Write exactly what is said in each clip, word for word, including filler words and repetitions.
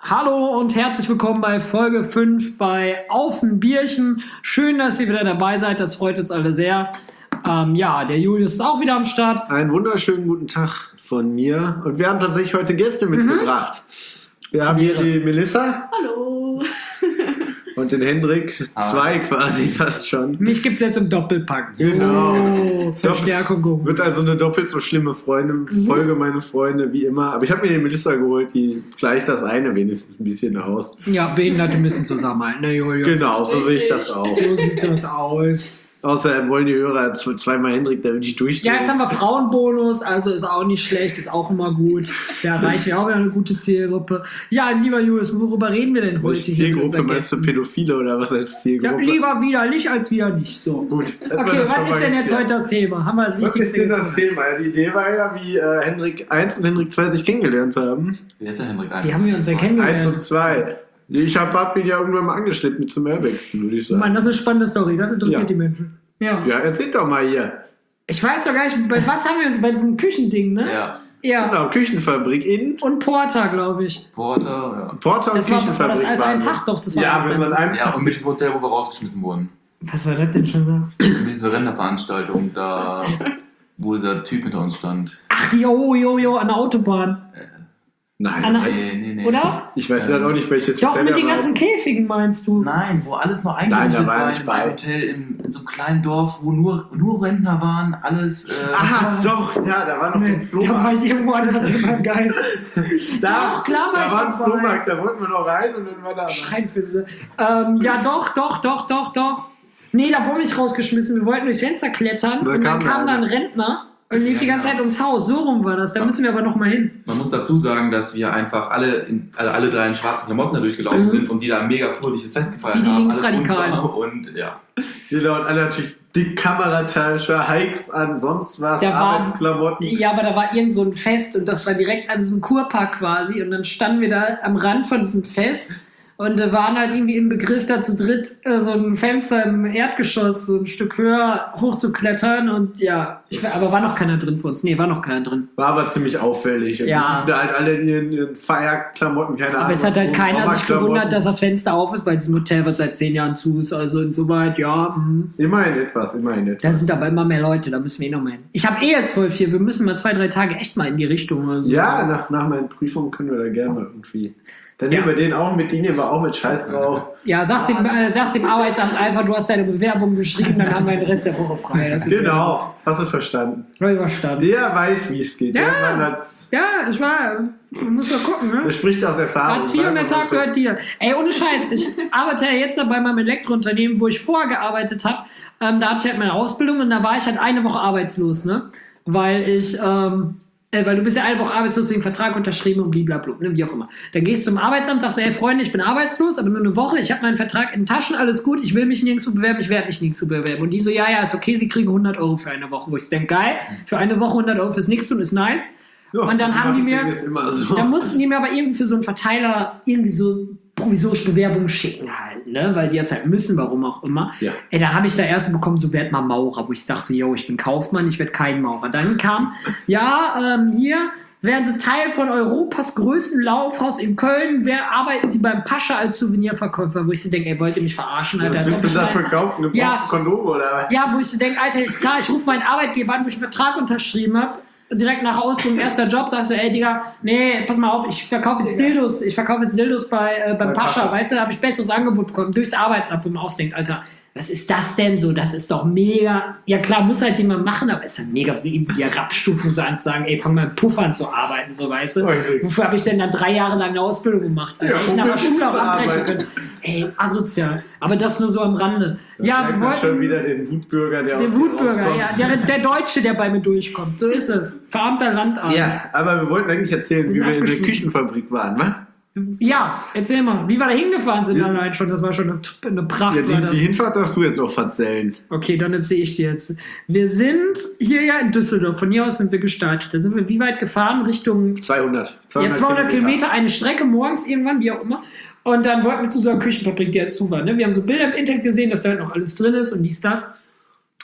Hallo und herzlich willkommen bei Folge fünf bei Auf ein Bierchen. Schön, dass ihr wieder dabei seid, das freut uns alle sehr. Ähm, ja, der Julius ist auch wieder am Start. Einen wunderschönen guten Tag von mir. Und wir haben tatsächlich heute Gäste mitgebracht. Mhm. Wir haben hier die Melissa. Hallo. Und den Hendrik. Zwei quasi fast schon. Mich gibt es jetzt im Doppelpack. So, genau. Verstärkung. Wird also eine doppelt so schlimme Freunde-Folge, mhm. meine Freunde, wie immer. Aber ich habe mir die Melissa geholt, die gleicht das eine wenigstens ein bisschen aus. Ja, Behinderte müssen zusammenhalten, ne, Julius? Genau, so sehe ich das auch. So sieht das aus. Außerdem wollen die Hörer zweimal Hendrik, da will ich durchdrehen. Ja, jetzt haben wir Frauenbonus, also ist auch nicht schlecht, ist auch immer gut. Da erreichen wir auch wieder eine gute Zielgruppe. Ja, lieber Julius, worüber reden wir denn heute? Welche Zielgruppe meinst du, Pädophile oder was als Zielgruppe? Ja, lieber widerlich als wieder nicht. So. Gut. Okay, was ist denn jetzt heute das Thema? Haben wir das was ist denn das gefunden? Thema? Die Idee war ja, wie äh, Hendrik eins und Hendrik zwei sich kennengelernt haben. Wer ist denn Hendrik eins? Wie haben wir uns denn kennengelernt? eins und zwei. Ich habe hab ihn ja irgendwann mal angeschleppt mit zum Airwechseln, würde ich sagen. Mann, das ist eine spannende Story, das interessiert Ja. die Menschen. Ja. Ja, erzähl doch mal hier. Ich weiß doch gar nicht, bei was haben wir uns bei diesem Küchending, ne? Ja. Ja. Genau, Küchenfabrik in Und Porter, glaube ich. Porter, ja. Porter und Das war, war Küchenfabrik. das alles ein waren wir. Tag doch? Das war Ja, alles wir ein sind an einem Ja, Tag. und mit diesem Hotel, wo wir rausgeschmissen wurden. Was war das denn schon da? Mit dieser Renderveranstaltung, da, wo dieser Typ hinter uns stand. Ach, jo, jo, jo, an der Autobahn. Nein, An der, Nee, nee, nee. oder? ich weiß ja Ähm, auch nicht, welches Doch, Hotel mit er den war. ganzen Käfigen meinst du? Nein, wo alles noch Nein, eingerichtet da war er war, nicht in bei. einem Hotel in, in so einem kleinen Dorf, wo nur, nur Rentner waren, alles. Äh, Aha, doch, ja, da war noch so ein Nee, da war Flohmarkt. ich irgendwo anders in meinem Geist. Da, Doch, klar war da ich war ein dabei. Flohmarkt, da wollten wir noch rein und dann war da. Scheinfisse. Ähm, ja, doch, doch, doch, doch, doch. Nee, da wurden wir nicht rausgeschmissen. Wir wollten durchs Fenster klettern Da und dann kam kam da da ein einer. Rentner und lief die ganze Ja, Zeit ums Haus. So rum war das. Da Ja. müssen wir aber noch mal hin. Man muss dazu sagen, dass wir einfach alle, in, also alle drei in schwarzen Klamotten da durchgelaufen Mhm. sind und die da ein mega fröhliches Fest gefeiert Wie die haben. Linksradikalen. Alles bunt war Und ja. Die da und alle natürlich die Kameratasche, Hikes an, sonst was, Da war- Arbeitsklamotten. Ja, aber da war irgend so ein Fest und das war direkt an diesem Kurpark quasi. Und dann standen wir da am Rand von diesem Fest und äh, waren halt irgendwie im Begriff, da zu dritt äh, so ein Fenster im Erdgeschoss so ein Stück höher hochzuklettern. Und ja, ich, aber war noch keiner drin für uns. Nee, war noch keiner drin. War aber ziemlich auffällig. Und Ja. die liefen da halt alle in ihren, ihren Feierklamotten, keine Ahnung. Aber es hat was, halt so keiner sich Sommerklamotten. gewundert, dass das Fenster auf ist bei diesem Hotel, was seit zehn Jahren zu ist. Also insoweit, ja. Mh. Immerhin etwas, immerhin etwas. Da sind aber immer mehr Leute, da müssen wir eh noch mal hin. Ich habe eh jetzt voll viel. Wir müssen mal zwei, drei Tage echt mal in die Richtung. Oder so. Ja, nach, nach meinen Prüfungen können wir da gerne mal irgendwie. Dann Ja. nehmen wir den auch mit, die nehmen wir auch mit Scheiß drauf. Ja, sagst dem, äh, sagst dem Arbeitsamt einfach, du hast deine Bewerbung geschrieben, dann haben wir den Rest der Woche frei. Das ist Genau, hast du verstanden. Hab ich verstanden. Der weiß, wie es geht. Ja. Der Mann hat's, Ja, ich war, man muss doch gucken, der ne? spricht aus Erfahrung. Hartz vier und der sagen wir mal Tag so. gehört dir. Ey, ohne Scheiß, ich arbeite ja jetzt bei meinem Elektrounternehmen, wo ich vorher gearbeitet habe. Ähm, da hatte ich halt meine Ausbildung und da war ich halt eine Woche arbeitslos, ne? Weil ich, ähm, äh, weil du bist ja eine Woche arbeitslos, wegen Vertrag unterschrieben und blablabla, ne? Wie auch immer. Dann gehst du zum Arbeitsamt, sagst du, hey Freunde, ich bin arbeitslos, aber nur eine Woche, ich habe meinen Vertrag in den Taschen, alles gut, ich will mich nirgendwo bewerben, ich werde mich nirgendwo bewerben. Und die so, ja, ja, ist okay, sie kriegen hundert Euro für eine Woche. Wo ich denke, geil, für eine Woche hundert Euro fürs Nichts tun ist nice. Ja, Und dann das haben mach die ich mir- demnächst immer so. Da mussten die mir aber irgendwie für so einen Verteiler irgendwie so provisorisch Bewerbungen schicken halt, ne? Weil die das halt müssen, warum auch immer. Ja. Ey, da habe ich da erst bekommen, so werd mal Maurer, wo ich dachte, yo, ich bin Kaufmann, ich werde kein Maurer. Dann kam, ja, ähm, hier werden Sie Teil von Europas größten Laufhaus in Köln. Wer arbeiten Sie beim Pascha als Souvenirverkäufer? Wo ich so denke, ey, wollt ihr mich verarschen, Alter? Was willst du Als ob da ich mein- verkaufen? Gebrauchte Ja. Kondome oder was? Ja, wo ich so denke, Alter, klar, ich rufe meinen Arbeitgeber an, wo ich einen Vertrag unterschrieben habe. Direkt nach Ausbildung, erster Job, sagst du, ey, Digga, nee, pass mal auf, ich verkaufe jetzt Dildos, ich verkaufe jetzt Dildos bei, äh, beim Bei Pascha, Pascha. weißt du, da habe ich besseres Angebot bekommen, durchs Arbeitsamt, wo man ausdenkt, Alter, was ist das denn so? Das ist doch mega, ja klar, muss halt jemand machen, aber ist halt mega so wie irgendwie die Herabstufung so an zu sagen, ey, fang mal mit Puffern zu arbeiten, so, weißt du. Okay. Wofür habe ich denn dann drei Jahre lang eine Ausbildung gemacht? Alter? Ja, ich um nach der mit Schule auch Puffern abbrechen arbeiten. können. Ey, asozial. Aber das nur so am Rande. Da Ja, merkt wir man wollten... schon wieder den Wutbürger, der aus Der dir Wutbürger, rauskommt. ja. Der, der Deutsche, der bei mir durchkommt. So ist es. Verarmter Landarzt. Ja, aber wir wollten eigentlich erzählen, Wir wie sind wir in der abgeschwiegen. Küchenfabrik waren, wa? Ja, erzähl mal. Wie wir da hingefahren sind Ja. allein schon. Das war schon eine, eine Pracht. Ja, war die, das. die Hinfahrt darfst du jetzt noch verzählen. Okay, dann erzähle ich dir jetzt. Wir sind hier ja in Düsseldorf. Von hier aus sind wir gestartet. Da sind wir wie weit gefahren? Richtung zweihundert. ja, zweihundert Kilometer, eine Strecke morgens irgendwann, wie auch immer. Und dann wollten wir zu so einer Küchenfabrik, die ja zu war. Ne? Wir haben so Bilder im Internet gesehen, dass da halt noch alles drin ist und dies, das.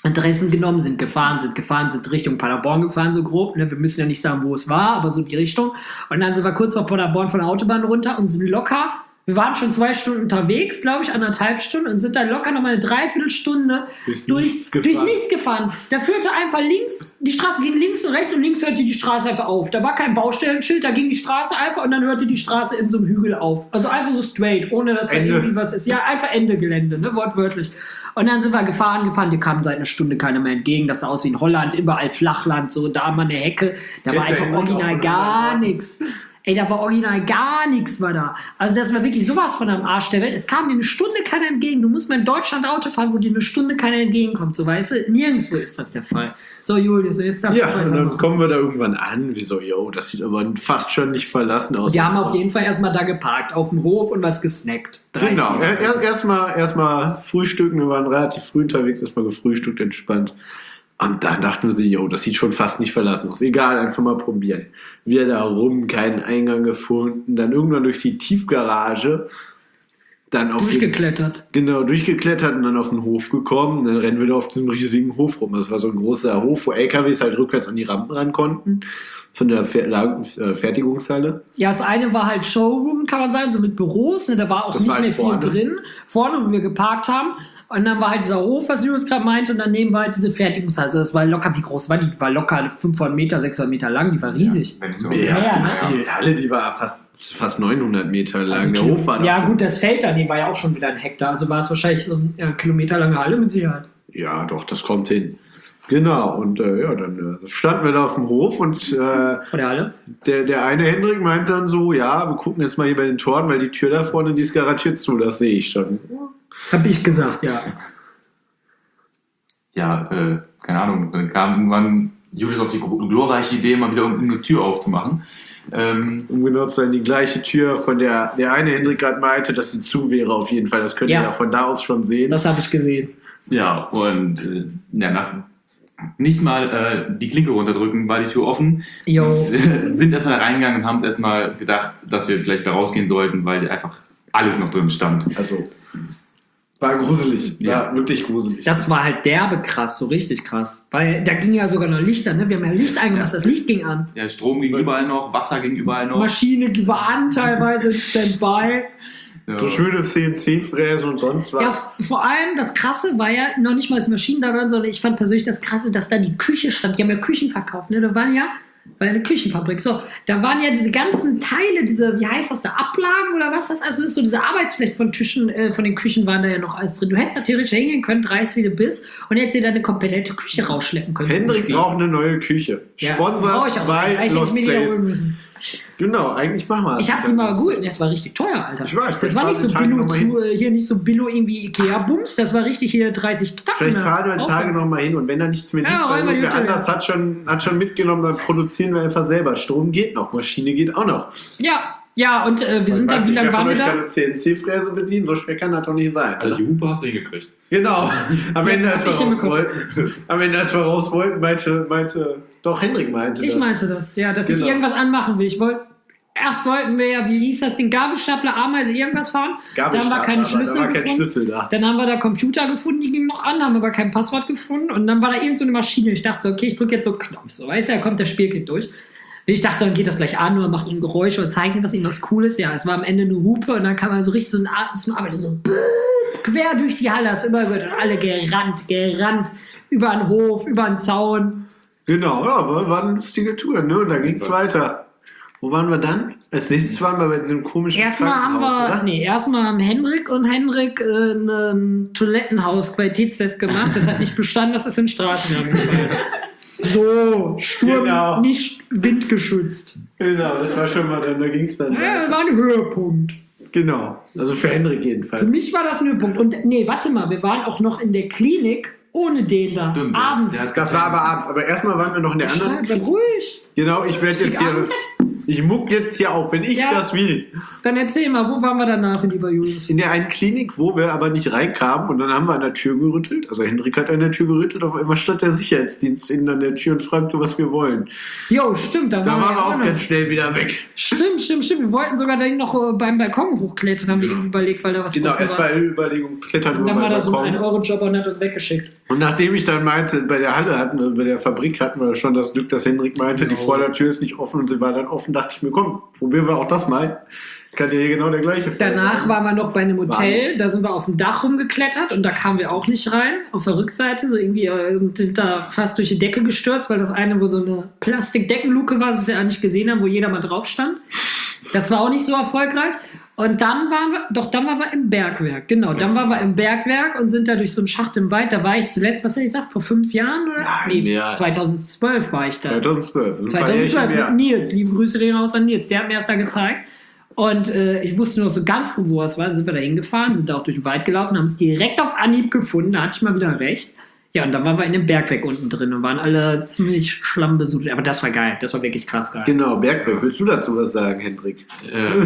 Adressen genommen, sind gefahren, sind gefahren, sind Richtung Paderborn gefahren, so grob. Ne? Wir müssen ja nicht sagen, wo es war, aber so die Richtung. Und dann sind wir kurz vor Paderborn von der Autobahn runter und sind locker, wir waren schon zwei Stunden unterwegs, glaube ich, anderthalb Stunden und sind dann locker nochmal eine Dreiviertelstunde Durchs durchs, Nichts durchs gefahren. Nichts gefahren. Da führte einfach links, die Straße ging links und rechts und links hörte die Straße einfach auf. Da war kein Baustellenschild, da ging die Straße einfach und dann hörte die Straße in so einem Hügel auf. Also einfach so straight, ohne dass da Ende. irgendwie was ist. Ja, einfach Ende Gelände, ne, wortwörtlich. Und dann sind wir gefahren, gefahren, die kamen seit einer Stunde keiner mehr entgegen. Das sah aus wie in Holland, überall Flachland, so da mal eine Hecke. Da war Kennt der einfach Hund original auch gar voneinander? nichts. Ey, da war original gar nichts war da. Also das war wirklich sowas von am Arsch der Welt. Es kam dir eine Stunde keiner entgegen. Du musst mal in Deutschland Auto fahren, wo dir eine Stunde keiner entgegenkommt. So, weißt du, nirgendwo ist das der Fall. So, Julius, so jetzt darfst du Ja, und dann weitermachen. kommen wir da irgendwann an. Wie so, yo, das sieht aber fast schon nicht verlassen aus. Wir haben auf jeden Fall erstmal da geparkt, auf dem Hof und was gesnackt. Genau, dreißig erstmal erst erstmal- erstmal frühstücken. Wir waren relativ früh unterwegs, erstmal gefrühstückt, entspannt. Und dann dachten wir so, yo, das sieht schon fast nicht verlassen aus. Egal, einfach mal probieren. Wir da rum, keinen Eingang gefunden. Dann irgendwann durch die Tiefgarage. Dann auf den, Durchgeklettert. genau, durchgeklettert und dann auf den Hof gekommen. Dann rennen wir da auf diesem riesigen Hof rum. Das war so ein großer Hof, wo L K Ws halt rückwärts an die Rampen ran konnten. Von der Fer La- äh, Fertigungshalle. Ja, das eine war halt Showroom, kann man sagen, so mit Büros. Ne? Da war auch Das nicht war halt mehr viel vorne. drin. Vorne, wo wir geparkt haben. Und dann war halt dieser Hof, was Julius gerade meinte. Und daneben war halt diese Fertigungshalle. Also das war locker, wie groß war die? Die war locker fünfhundert Meter, sechshundert Meter lang. Die war riesig. Wenn nicht so Mehr, Ja, ne? Die Halle, die war fast, fast neunhundert Meter lang. Also der Kilo- Hof war da ja schon- gut, das Feld daneben war ja auch schon wieder ein Hektar. Also war es wahrscheinlich so eine ja, kilometerlange Halle mit Sicherheit. Ja, doch, das kommt hin. Genau, und äh, ja, dann äh, standen wir da auf dem Hof und äh, Vor der Halle. der, der eine Hendrik meint dann so, ja, wir gucken jetzt mal hier bei den Toren, weil die Tür da vorne, die ist garantiert zu, das sehe ich schon. Hab ich gesagt, ja. Ja, äh, keine Ahnung, dann kam irgendwann Julius auf die gl- glorreiche Idee, mal wieder irgendeine Tür aufzumachen. Ähm, Um genau zu sein, die gleiche Tür, von der der eine Hendrik gerade meinte, dass sie zu wäre auf jeden Fall. Das könnt ihr Ja. ja von da aus schon sehen. Das habe ich gesehen. ja, und äh, ja, nach nicht mal äh, die Klinke runterdrücken, war die Tür offen. Jo. Sind erstmal da reingegangen und haben uns erstmal gedacht, dass wir vielleicht wieder rausgehen sollten, weil einfach alles noch drin stand. Also, war gruselig. Ja. War wirklich gruselig. Das war halt derbe krass, so richtig krass. Weil da ging ja sogar noch Lichter, ne? Wir haben ja Licht eingemacht, das Licht ging an. Ja, Strom ging überall noch, Wasser ging überall noch. Maschine war an, teilweise in Standby. Ja. so schöne C N C-Fräsen und sonst was. Ja, vor allem das Krasse war ja noch nicht mal das Maschinen da waren, sondern ich fand persönlich das Krasse, dass da die Küche stand. Die haben ja Küchen verkauft, ne? Da waren ja, war ja eine Küchenfabrik. So, da waren ja diese ganzen Teile, diese, wie heißt das da, Ablagen oder was das also ist, so diese Arbeitsfläche von Tischen, äh, von den Küchen waren da ja noch alles drin. Du hättest da theoretisch hingehen können, dreist wie du bist, und hättest dir da eine komplette Küche rausschleppen können. Hendrik braucht eine neue Küche. ja, Sponsor brauch ich auch. bei Eigentlich hätte Lost ich mir die da holen Place. müssen. Genau, eigentlich machen wir das. Ich hab die mal geholt, das war richtig teuer, Alter. Ich weiß, das war nicht so vielleicht fahren wir Billo, die Tage zu, äh, hier nicht so Billo irgendwie Ikea-Bums, das war richtig hier dreißig Tacken. Vielleicht fahren wir die Tage noch mal hin und wenn da nichts mehr Ja, liegt, weil räumen wir die irgendwer Hütte anders hat schon, hat schon mitgenommen, dann produzieren wir einfach selber. Strom geht noch, Maschine geht auch noch. Ja, ja, und äh, wir Ich sind weiß dann, wie nicht, lange wer von waren wir euch da? kann eine C N C-Fräse bedienen, so schwer kann das doch nicht sein. Also die Hupe hast du hingekriegt. Genau. Am Ja, Ende, als hab wir ich raus hinbekommen. wollten, am Ende, als wir raus wollten, meinte, meinte, doch Hendrik meinte Ich das. meinte das, ja, dass ich Genau. irgendwas anmachen will. Ich wollte, erst wollten wir ja, wie hieß das, den Gabelstapler, Ameise, irgendwas fahren. Dann war kein aber Schlüssel da war kein gefunden. Schlüssel da. Dann haben wir da Computer gefunden, die gingen noch an, haben aber kein Passwort gefunden. Und dann war da irgend so eine Maschine. Ich dachte so, okay, ich drücke jetzt so einen Knopf. So, weißt du, da kommt der Spielkind durch. Ich dachte, so, dann geht das gleich an oder macht ihm Geräusche oder zeigt ihm, dass ihm was cool ist. Ja, es war am Ende eine Hupe und dann kam er so richtig so ein, Ar- so ein Arbeiter, so bäh, quer durch die Halle, das immer wird und alle gerannt, gerannt, über den Hof, über den Zaun. Genau, ja, war, war eine lustige Tour, ne? Und da ging es weiter. Wo waren wir dann? Als nächstes waren wir bei diesem komischen Erstmal haben Krankenhaus, wir, oder? nee, erstmal haben Henrik und Henrik äh, einen Toilettenhaus-Qualitätstest gemacht. Das hat nicht bestanden, das ist in Straßennamen gefallen. So, Sturm, Genau. nicht windgeschützt. Genau, das war schon mal dann, da ging es dann Ja, das weiter. war ein Höhepunkt. Genau, also für Hendrik Für jedenfalls. mich war das ein Höhepunkt. Und nee, warte mal, wir waren auch noch in der Klinik ohne den da. Stimmt, abends. der hat- Das war aber abends, aber erstmal waren wir noch in der anderen Schreib, bleib Klinik. ruhig. Genau, ich werde jetzt krieg hier, Angst. ich muck jetzt hier auf, wenn ich Ja. das will. Dann erzähl mal, wo waren wir danach, lieber Julius? In der einen Klinik, wo wir aber nicht reinkamen und dann haben wir an der Tür gerüttelt. Also Hendrik hat an der Tür gerüttelt, auf einmal stand der Sicherheitsdienst innen an der Tür und fragte, was wir wollen. Jo, stimmt, da Da waren waren wir ja auch noch. ganz schnell wieder weg. Stimmt, stimmt, stimmt. Wir wollten sogar dann noch äh, beim Balkon hochklettern, haben wir irgendwie überlegt, weil da was Genau, offen erst war. war Überlegung, klettern Und wir dann mal war da so ein Balkon. ein Euro Job und hat uns weggeschickt. Und nachdem ich dann meinte, bei der Halle hatten, also bei der Fabrik hatten wir schon das Glück, dass Hendrik meinte, die Oh. Vordertür ist nicht offen und sie war dann offen, dachte ich mir, komm, probieren wir auch das mal. Kann ja hier genau der gleiche Fall Danach sein. waren wir noch bei einem War Hotel, nicht. da sind wir auf dem Dach rumgeklettert und da kamen wir auch nicht rein, auf der Rückseite, so irgendwie äh, sind da fast durch die Decke gestürzt, weil das eine, wo so eine Plastikdeckenluke war, was wir ja nicht gesehen haben, wo jeder mal drauf stand. Das war auch nicht so erfolgreich. Und dann waren wir, doch dann waren wir im Bergwerk, genau, dann waren wir im Bergwerk und sind da durch so einen Schacht im Wald, da war ich zuletzt, was habe ich gesagt, vor fünf Jahren oder? Nein, mehr. zweitausendzwölf war ich da. zweitausendzwölf. ein paar Jährchen zweitausendzwölf mehr. mit Nils, liebe Grüße gehen raus an Nils, der hat mir erst da gezeigt. Und äh, ich wusste noch so ganz gut, wo es war. Dann sind wir da hingefahren, sind da auch durch den Wald gelaufen, haben es direkt auf Anhieb gefunden, da hatte ich mal wieder recht. Ja, und dann waren wir in dem Bergwerk unten drin und waren alle ziemlich schlammbesudelt. Aber das war geil, das war wirklich krass geil. Genau, Bergwerk. Willst du dazu was sagen, Hendrik? Äh,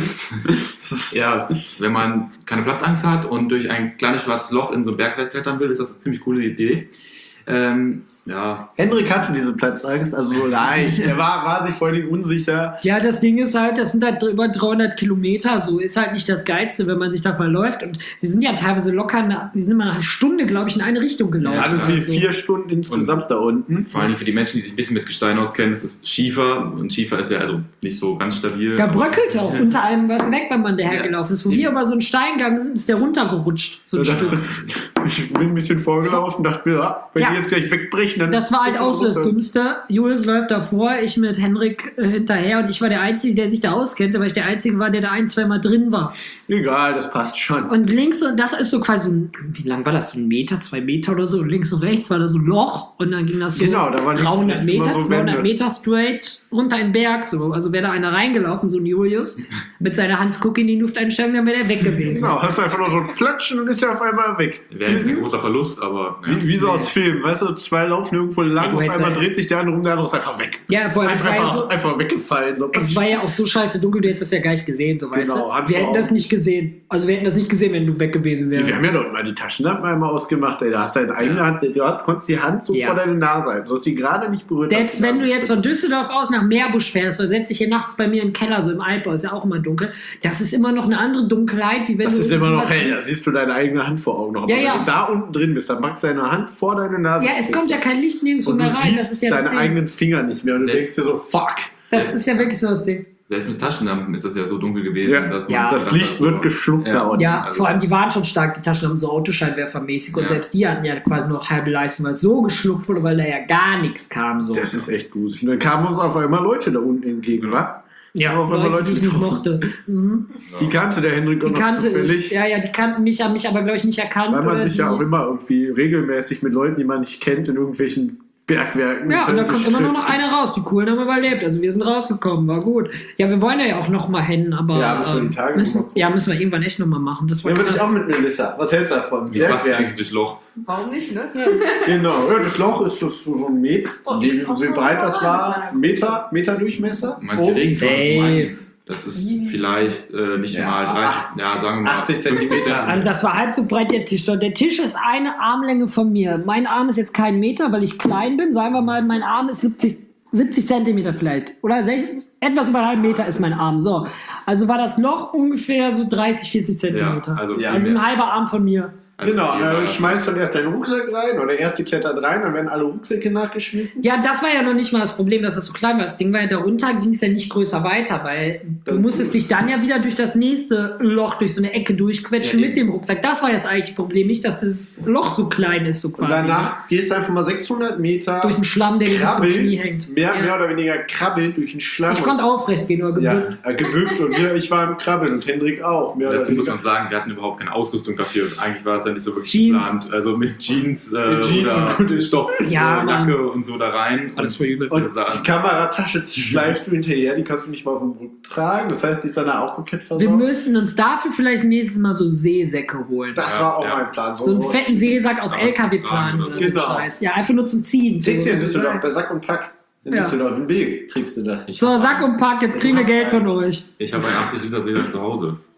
ja, wenn man keine Platzangst hat und durch ein kleines schwarzes Loch in so ein Bergwerk klettern will, ist das eine ziemlich coole Idee. Ähm, ja, Hendrik hatte diese Platzangst, also so leicht. Er war, war sich vor allem unsicher. Ja, das Ding ist halt, das sind halt über dreihundert Kilometer, so ist halt nicht das Geilste, wenn man sich da verläuft. Und wir sind ja teilweise locker, eine, wir sind mal eine Stunde, glaube ich, in eine Richtung gelaufen. Er hat irgendwie Also, vier Stunden insgesamt da unten. vor allem für die Menschen, die sich ein bisschen mit Gestein auskennen, das ist Schiefer und Schiefer ist ja also nicht so ganz stabil. da bröckelt auch unter einem was weg, wenn man daher Ja. gelaufen ist. Wo wir über so einen Stein gegangen sind, ist der runtergerutscht, so ein Da Stück. dachte- Ich bin ein bisschen vorgelaufen, dachte mir, ah, wenn Ja. die jetzt gleich wegbrechen, dann. Das war halt auch so das runter. Dümmste. Julius läuft davor, ich mit Henrik äh, hinterher und ich war der Einzige, der sich da auskannte, weil ich der Einzige war, der da ein, zwei Mal drin war. Egal, das passt schon. Und links, und das ist so quasi, so ein, wie lang war das, so ein Meter, zwei Meter oder so, und links und rechts war da so ein Loch und dann ging das so Genau, da war nicht- dreihundert nichts immer Meter, so zweihundert Wände. Meter straight runter in den Berg, so. Also wäre da einer reingelaufen, so ein Julius, mit seiner Hans Cook in die Luft einsteigen, dann wäre der weg gewesen. Genau, hast du einfach nur so ein Platschen und ist er auf einmal weg. Wäre jetzt ein großer Verlust, aber ja. Wie, wie so aus Filmen, weißt du, zwei laufen irgendwo lang, du auf hättest einmal ja- dreht sich der andere um, der andere ist einfach weg. Ja, vor allem, Einfach, es war ja einfach, so, einfach weggefallen. So. es war ja auch so scheiße dunkel, du hättest das ja gar nicht gesehen, so weißt Genau, du. Hand Wir vor hätten das Augen. nicht gesehen. Also wir hätten das nicht gesehen, wenn du weg gewesen wärst. Wir haben ja doch mal die Taschenlampe einmal ausgemacht, ey. Da hast du deine eigene Ja. Hand, du hast- konntest die Hand so Ja. vor deine Nase halten. Du hast die gerade nicht berührt. Selbst hast die wenn du Nase jetzt von Düsseldorf aus nach Meerbusch fährst, oder setzt dich hier nachts bei mir im Keller, so im Altbau, ist ja auch immer dunkel, das ist immer noch eine andere Dunkelheit, wie wenn Das du ist immer noch sowas hell, da siehst. siehst du deine eigene Hand vor Augen noch. Ja, Aber ja. wenn du da unten drin bist, dann machst du deine Hand vor deine Nase. Ja, es kommt ja kein Licht nirgendwo und mehr du rein, siehst das ist ja das deine Ding. eigenen Finger nicht mehr und du Selbst- denkst dir so, fuck. Das ist ja wirklich so das Ding. Selbst mit Taschenlampen ist das ja so dunkel gewesen, Ja. dass man Ja. Das gedacht Licht hat, so- wird geschluckt Ja. da unten. Ja, also vor allem es- die waren schon stark, die Taschenlampen so Autoscheinwerfermäßig und Ja. selbst die hatten ja quasi noch halbe Leistung, weil es so geschluckt wurde, weil da ja gar nichts kam. So. Das ist echt gruselig. Und dann kamen uns auf einmal Leute da unten entgegen, wa? ja, auf einmal Leute, die ich nicht getroffen. mochte. Mhm. Die kannte der Hendrik Die auch noch kannte zufällig. ich. Ja, ja, die kannten mich, haben mich aber, glaube ich, nicht erkannt. Weil man oder sich ja die- auch immer irgendwie regelmäßig mit Leuten, die man nicht kennt, in irgendwelchen Bergwerken. Ja, und da kommt immer nur noch gestritten. einer raus. Die Coolen haben überlebt. Also wir sind rausgekommen, war gut. Ja, wir wollen ja auch noch mal hin, aber Ja, müssen wir die ähm, Tage müssen, noch mal gucken. ja, müssen wir irgendwann echt noch mal machen. Das war Ja, würde ich krass. auch mit Melissa. Was hältst du davon? Wie passt Bergwerk. wenigstens durchs Loch? Warum nicht, ne? Genau, ja, das Loch ist so so ein Meter. Oh, Wie, ich wie brauch so breit das eine war? Bahn. Meter, Meter Durchmesser? Meinst Oh, du Regentonne zum safe. einen? Das ist vielleicht äh, nicht Ja, mal dreißig, ja, sagen wir mal achtzig fünfzig Zentimeter. Also das war halb so breit der Tisch. Der Tisch ist eine Armlänge von mir. Mein Arm ist jetzt kein Meter, weil ich klein bin. Sagen wir mal, mein Arm ist siebzig, siebzig Zentimeter vielleicht. Oder sechzig, etwas über einen halben Meter ist mein Arm. So. Also war das Loch ungefähr so dreißig, vierzig Zentimeter. Ja, also Ja, also viel ein mehr. halber Arm von mir. Also Genau, viel dann war- schmeißt dann erst deinen Rucksack rein oder der erste klettert rein, dann werden alle Rucksäcke nachgeschmissen. Ja, das war ja noch nicht mal das Problem, dass das so klein war. Das Ding war ja, darunter ging es ja nicht größer weiter, weil du Dann- musstest dich dann ja wieder durch das nächste Loch, durch so eine Ecke durchquetschen Ja, mit dem Rucksack. Das war ja das eigentliche Problem, nicht, dass das Loch so klein ist, so quasi. Und danach gehst du einfach mal sechshundert Meter durch den Schlamm, der dir bis zum Knie krabbelnd, hängt. mehr, Ja. mehr oder weniger krabbelnd durch den Schlamm. Ich konnte aufrecht gehen, oder ja, gebückt. äh, gebückt und wir, ich war im Krabbeln und Hendrik auch. Mehr oder Dazu muss weniger. man sagen, wir hatten überhaupt keine Ausrüstung dafür. Eigentlich war es ja nicht so wirklich Jeans. geplant. Also mit Jeans, äh, Mit Jeans oder und gute Stoffjacke Ja, äh, Mann. Jacke und so da rein. Alles voll übel. Und Das sah- die Kameratasche schleifst du hinterher, die kannst du nicht mal auf dem Rücken tragen. Das heißt, die ist dann auch komplett Wir versorgt. müssen uns dafür vielleicht nächstes Mal so Seesäcke holen. Das Ja, war auch ja. mein Plan. So einen fetten Seesack aus Aber L K zum W-Plan Tragen oder oder so so. ein Genau. Scheiß. Ja, einfach nur zum Ziehen. Kriegst du So. in Düsseldorf bei Sack und Pack. In Ja. Düsseldorf im Weg kriegst du das. Ich So, hab Sack einen- und Pack, jetzt kriegen wir Geld von euch. Ich habe einen achtzig Liter Seesack zu Hause.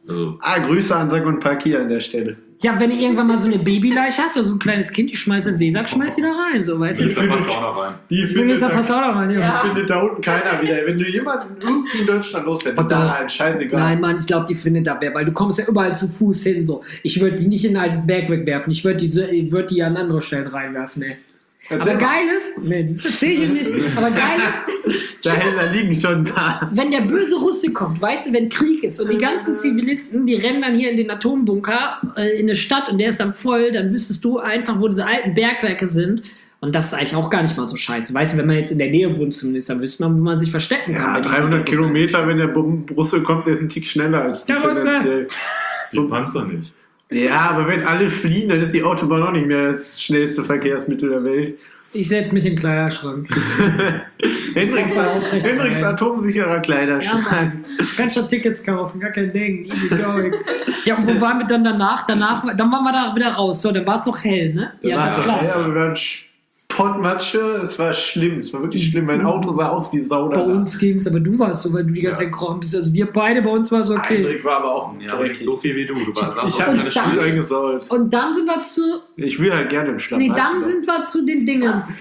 Also, Ah, Grüße an Sack und Pack hier an der Stelle. Ja, wenn du irgendwann mal so eine Babyleiche hast oder so ein kleines Kind, die schmeißt in den Seesack, schmeißt die da rein, so, weißt du? da passt auch noch rein. Die Du findet, bist da da, passt auch noch mal, die ja. findet da unten keiner wieder. Wenn du jemanden irgendwie in Deutschland loswerden, Und dann da- halt scheißegal. Nein, Mann, ich glaube, die findet da wer, weil du kommst ja überall zu Fuß hin, so. Ich würde die nicht in ein altes Berg wegwerfen, ich würde die, so- ich würd die an andere Stellen reinwerfen, ey. Erzähl Aber mal. geil ist, nee, das erzähl ich nicht, aber geil ist, Da, da liegen schon ein paar. wenn der böse Russe kommt, weißt du, wenn Krieg ist und die ganzen Zivilisten, die rennen dann hier in den Atombunker äh, in eine Stadt und der ist dann voll, dann wüsstest du einfach, wo diese alten Bergwerke sind. Und das ist eigentlich auch gar nicht mal so scheiße. Weißt du, wenn man jetzt in der Nähe wohnt zumindest, dann wüsste man, wo man sich verstecken kann. Ja, Wenn die dreihundert Russen- Kilometer, wenn der Bum- Russe kommt, der ist ein Tick schneller als du Der Russe. tendenziell. Die Panzer nicht. Ja, aber wenn alle fliehen, dann ist die Autobahn auch nicht mehr das schnellste Verkehrsmittel der Welt. Ich setze mich in den Kleiderschrank. Hendricks, Das war auch schlecht Hendricks gemeint. atomsicherer Ja, Kleiderschrank. Mann. Kannst schon Tickets kaufen, gar kein Ding. Easy going. Ja, und wo waren wir dann danach? Danach, dann waren wir da wieder raus. So, dann war es noch hell, ne? Da Ja, war's na doch klar. hell, aber wir waren Pottmatsche, es war schlimm, es war wirklich schlimm. Mein Auto sah aus wie Sau Bei danach. uns ging es, aber du warst so, weil du die ganze Zeit gekrochen bist. Also wir beide, bei uns war es okay. Hendrik war aber auch Ja, aber nicht dreckig. so viel wie du. Du warst Ich auch habe Und mich dann- gut eingesaut. Und dann sind wir zu. Ich will halt gerne im Schlaf. Nee, weißt dann du sind wir zu den Dinges.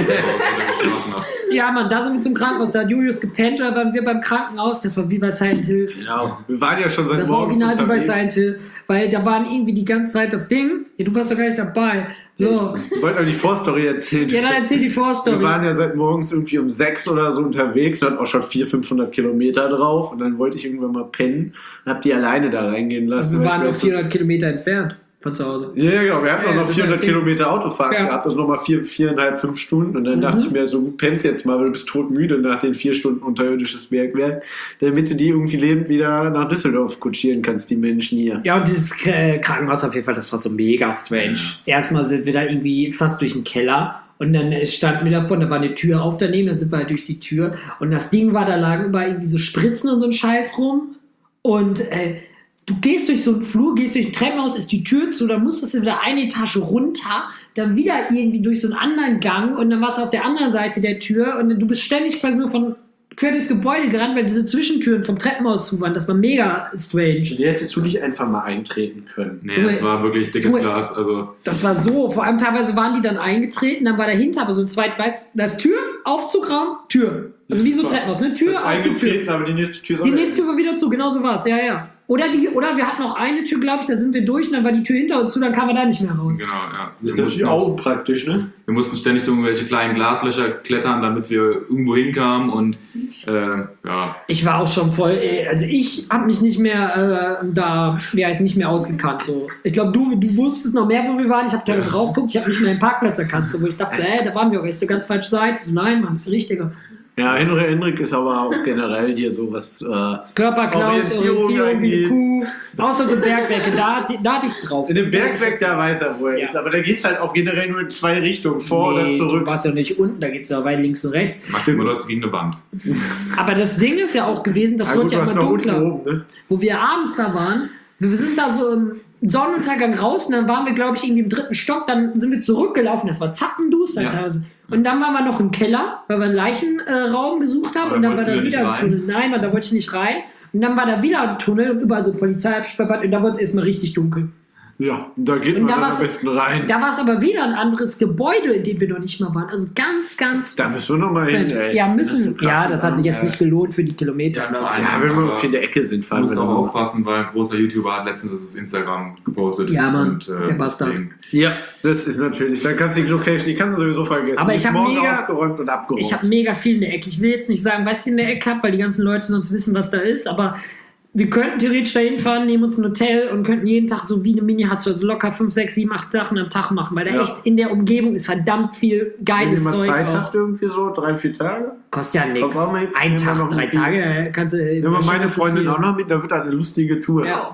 Ja, Mann, da sind wir zum Krankenhaus. Da hat Julius gepennt, da waren wir beim Krankenhaus. Das war wie bei Silent Hill. doch. Genau. Wir waren ja schon seit Das war morgens original wie bei unterwegs. Silent Hill. Weil da waren irgendwie die ganze Zeit das Ding. Ja, du warst doch gar nicht dabei. So. Ich wollte noch die Vorstory erzählen. Ja, dann erzähl die Wir Vorstory. waren ja seit morgens irgendwie um sechs oder so unterwegs und hatten auch schon vierhundert, fünfhundert Kilometer drauf. Und dann wollte ich irgendwann mal pennen und hab die alleine da reingehen lassen. Also wir weil waren ich noch mir so- vierhundert Kilometer entfernt von zu Hause. Ja, genau. Wir hatten Ja, auch noch das ist vierhundert das Ding. Kilometer Autofahrt Ja. gehabt, also nochmal vier, viereinhalb, fünf Stunden. Und dann Mhm. dachte ich mir so, pennst jetzt mal, weil du bist todmüde nach den vier Stunden unterirdisches Bergwerk, damit du die irgendwie lebend wieder nach Düsseldorf kutschieren kannst, die Menschen hier. Ja, und dieses äh, Krankenhaus auf jeden Fall, das war so mega strange. Erstmal sind wir da irgendwie fast durch den Keller. Und dann äh, standen wir davon, da war eine Tür auf daneben, dann sind wir halt durch die Tür. Und das Ding war, da lagen überall irgendwie so Spritzen und so ein Scheiß rum. Und äh, du gehst durch so einen Flur, gehst durch ein Treppenhaus, ist die Tür zu, dann musstest du wieder eine Etage runter, dann wieder irgendwie durch so einen anderen Gang und dann warst du auf der anderen Seite der Tür und du bist ständig quasi nur von quer durchs Gebäude gerannt, weil diese Zwischentüren vom Treppenhaus zu waren. Das war mega strange. Die hättest du nicht einfach mal eintreten können. Nee, das war wirklich dickes Cool. Glas. Also, Das war so, vor allem teilweise waren die dann eingetreten, dann war dahinter aber so ein zweit, weißt da ist Tür, Aufzugraum, Tür. Also wie so Treppenhaus, ne? Tür, Das ist Aufzug, Tür. eingetreten, aber die nächste Tür ist Die auch nächste Tür war wieder zu, genau so war es, ja, ja. Oder, die, oder wir hatten auch eine Tür, glaube ich, da sind wir durch und dann war die Tür hinter uns zu, dann kamen wir da nicht mehr raus. genau, ja. Das ist Wir natürlich mussten, auch praktisch, ne? wir mussten ständig durch irgendwelche kleinen Glaslöcher klettern, damit wir irgendwo hinkamen und äh, ja. Ich war auch schon voll, äh, also ich habe mich nicht mehr äh, da, wie heißt nicht mehr ausgekannt. So. Ich glaube, du, du wusstest noch mehr, wo wir waren. Ich habe teilweise rausgeguckt, ich habe nicht mehr den Parkplatz erkannt, so, wo ich dachte, ey, da waren wir, aber ist die ganz falsche Seite. So, nein, Mann, das ist die richtige. Ja, Henrik, Henrik ist aber auch generell hier so was. Äh, Körperklaus, Orientierung Orientierung wie eine angeht. Kuh. Außer so Bergwerke, da, hatte- da hatte ich's drauf. in dem Bergwerk, da weiß er, wo er Ja. ist. Aber da geht es halt auch generell nur in zwei Richtungen, vor Nee, oder Du zurück. warst ja nicht unten, da geht's ja weit links und rechts. Maximal läufst du gegen eine Wand. Aber das Ding ist ja auch gewesen, das Ja, wird gut, ja du hast immer noch unten dunkler. oben, ne? Wo wir abends da waren, wir sind da so im Sonnenuntergang raus und dann waren wir, glaube ich, irgendwie im dritten Stock, dann sind wir zurückgelaufen, das war zappenduster Ja. teilweise. Und dann waren wir noch im Keller, weil wir einen Leichenraum äh, Raum gesucht haben Aber und dann war wolltest da du wieder da ein nicht Tunnel. Nein, Mann, da wollte ich nicht rein. Und dann war da wieder ein Tunnel und überall so Polizei absperrt und da wurde es erstmal richtig dunkel. Ja, da geht Und man da dann am war's- besten rein. Da war es aber wieder ein anderes Gebäude, in dem wir noch nicht mal waren. Also ganz, ganz Da müssen wir nochmal hin, ey. ja, Das müssen. ist so krass, Ja, das hat sich jetzt Ja. nicht gelohnt für die Kilometer. Ja, vor allem- Ja, wenn wir irgendwie in der Ecke sind, Du fahren musst wir auch noch. aufpassen, weil ein großer YouTuber hat letztens das auf Instagram gepostet. Ja, Mann, und, äh, der Bastard. deswegen- Ja, das ist natürlich. Dann kannst du die Location, die kannst du sowieso vergessen. Aber Die ich ist hab morgen mega- ausgeräumt und abgeräumt. Ich habe mega viel in der Ecke. Ich will jetzt nicht sagen, was ich in der Ecke habe, weil die ganzen Leute sonst wissen, was da ist. Aber wir könnten theoretisch da hinfahren, nehmen uns ein Hotel und könnten jeden Tag so wie eine Mini-Hut so locker fünf, sechs, sieben, acht Sachen am Tag machen. Weil da Ja. echt in der Umgebung ist verdammt viel Wenn geiles jemand Zeug. Zeit Auch. hat, irgendwie so drei, vier Tage. Kostet ja nichts. Aber wir jetzt Ein nehmen wir Tag, noch drei ein Tage, da kannst du. Nehmen wir meine Freundin auch noch mit, da wird das eine lustige Tour. Ja.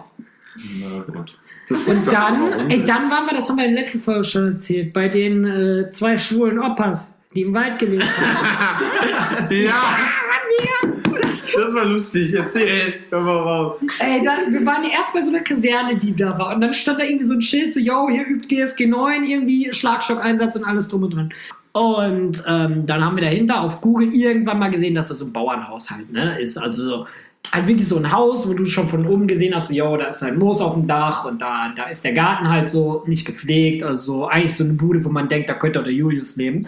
Na gut. Das Und wird dann, aber ey, dann waren wir, das haben wir in der letzten Folge schon erzählt, bei den äh, zwei schwulen Oppas, die im Wald gelebt haben. ja, das war lustig. Erzähl, hör mal raus. Ey, dann, wir waren erst bei so einer Kaserne, die da war. Und dann stand da irgendwie so ein Schild, so, yo, hier übt G S G neun, irgendwie Schlagstockeinsatz und alles drum und dran. Und ähm, dann haben wir dahinter auf Google irgendwann mal gesehen, dass das so ein Bauernhaushalt, ne, ist. Also so, halt wirklich so ein Haus, wo du schon von oben gesehen hast, so, yo, da ist ein Moos auf dem Dach und da, da ist der Garten halt so nicht gepflegt, also so, eigentlich so eine Bude, wo man denkt, da könnte auch der Julius leben.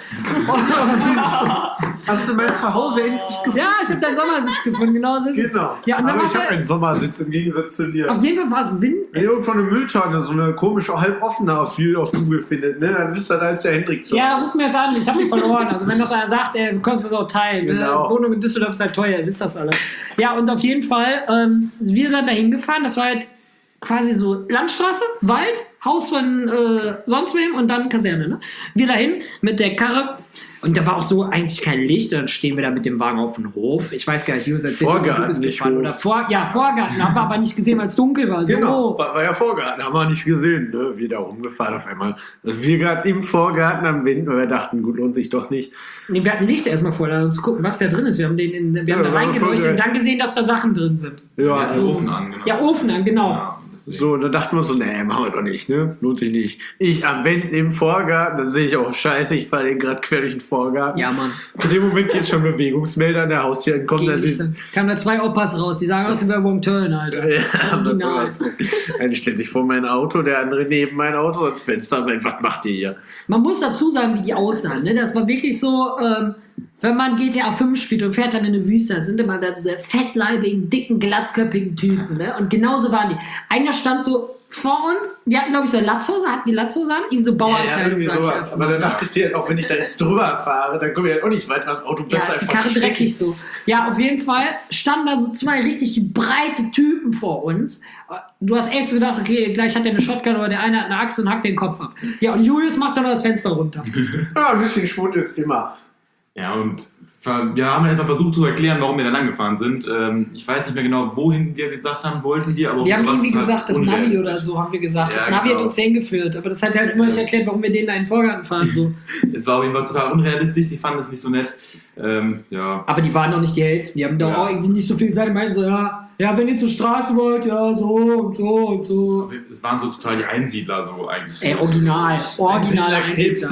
Hast du mein Zuhause endlich gefunden? Ja, ich habe deinen Sommersitz gefunden, genau so ist es. Genau. Ja, und dann aber war's ich habe halt- einen Sommersitz im Gegensatz zu dir. Auf jeden Fall war es Wind. Wenn ihr irgendwo eine Mülltonne, so eine komische, halb offene auf, auf Google findet, ne, dann wisst ihr, da ist der Hendrik zu. Ja, ruf mir das an, ich habe die verloren. Also wenn das einer sagt, ey, du kannst es auch teilen. Genau. Ne? Wohnung in Düsseldorf ist halt teuer, ihr wisst das alle. Ja, und auf jeden Fall, ähm, wir sind dann dahin gefahren, das war halt quasi so Landstraße, Wald, Haus von äh, sonst wem und dann Kaserne. Ne? Wir dahin mit der Karre. Und da war auch so eigentlich kein Licht. Dann stehen wir da mit dem Wagen auf dem Hof. Ich weiß gar nicht, Julius erzählt, Vorgarten, du bist nicht gefahren. Hof. Oder vor, ja, Vorgarten. Haben wir aber nicht gesehen, weil es dunkel war. So. Genau, war, war ja Vorgarten, haben wir nicht gesehen, ne? Wir da rumgefahren auf einmal. Also wir gerade im Vorgarten am Wind, weil wir dachten, gut, lohnt sich doch nicht. Nee, wir hatten Licht erstmal vor, um zu gucken, was da drin ist. Wir haben, den in, wir haben Ja, da wir haben reingeleuchtet voll und dann gesehen, dass da Sachen drin sind. Ja, Ja, also, so Ofen an, genau. Ja, Ofen an, genau. Ja, deswegen. so, und dann dachten wir uns so, nee, machen wir doch nicht, ne? Lohnt sich nicht. Ich am Wenden im Vorgarten, dann sehe ich auch, scheiße, ich fahre gerade quer durch den Vorgarten. Ja, Mann. Zu dem Moment geht schon Bewegungsmelder an der Haustür entkommen. Da Gegenlichter. sind, Kamen da zwei Opas raus, die sagen, aus über Wrong Turn, Alter. ja, das Original. sowas. Einer stellt sich vor mein Auto, der andere neben mein Auto ans Fenster und meint, was macht ihr hier? Man muss dazu sagen, wie die aussahen. Ne? Das war wirklich so, ähm, wenn man G T A fünf spielt und fährt dann in eine Wüste, dann sind immer da diese fettleibigen, dicken, glatzköpfigen Typen. Ne? Und genauso waren die. Einer stand so vor uns, die hatten, glaube ich, so Latzhose, hatten die Latzhose an? Irgendwie so Ja, Bauernkleidung, irgendwie sag ich sowas. einfach Aber mal. dann dachtest du ja auch, wenn ich da jetzt drüber fahre, dann komme ich halt auch nicht weit, was das Auto Ja, bleibt ist die einfach Karre stecken. dreckig so. Ja, auf jeden Fall standen da so zwei richtig breite Typen vor uns. Du hast echt so gedacht, okay, gleich hat der eine Shotgun oder der eine hat eine Axt und hackt den Kopf ab. Ja, und Julius macht dann das Fenster runter. Ja, ein bisschen Schwund ist immer. Ja, und wir haben halt mal versucht zu erklären, warum wir da lang gefahren sind. Ähm, ich weiß nicht mehr genau, wohin wir gesagt haben, wollten wir, aber Wir haben was irgendwie total gesagt, das Navi unrealistisch. oder so, haben wir gesagt. Ja, das Navi genau. hat uns hingeführt. Aber das hat halt immer nicht erklärt, warum wir den da in den Vorgarten fahren. So. Es war auf jeden Fall total unrealistisch, sie fanden es nicht so nett. Ähm, ja. Aber die waren auch nicht die hellsten. Die haben da Ja. auch irgendwie nicht so viel gesagt. Die meinten so, ja, ja, wenn ihr zur Straße wollt, ja, so und so und so. Es waren so total die Einsiedler so eigentlich. Ey, original. Original. Einsiedlerkrebs.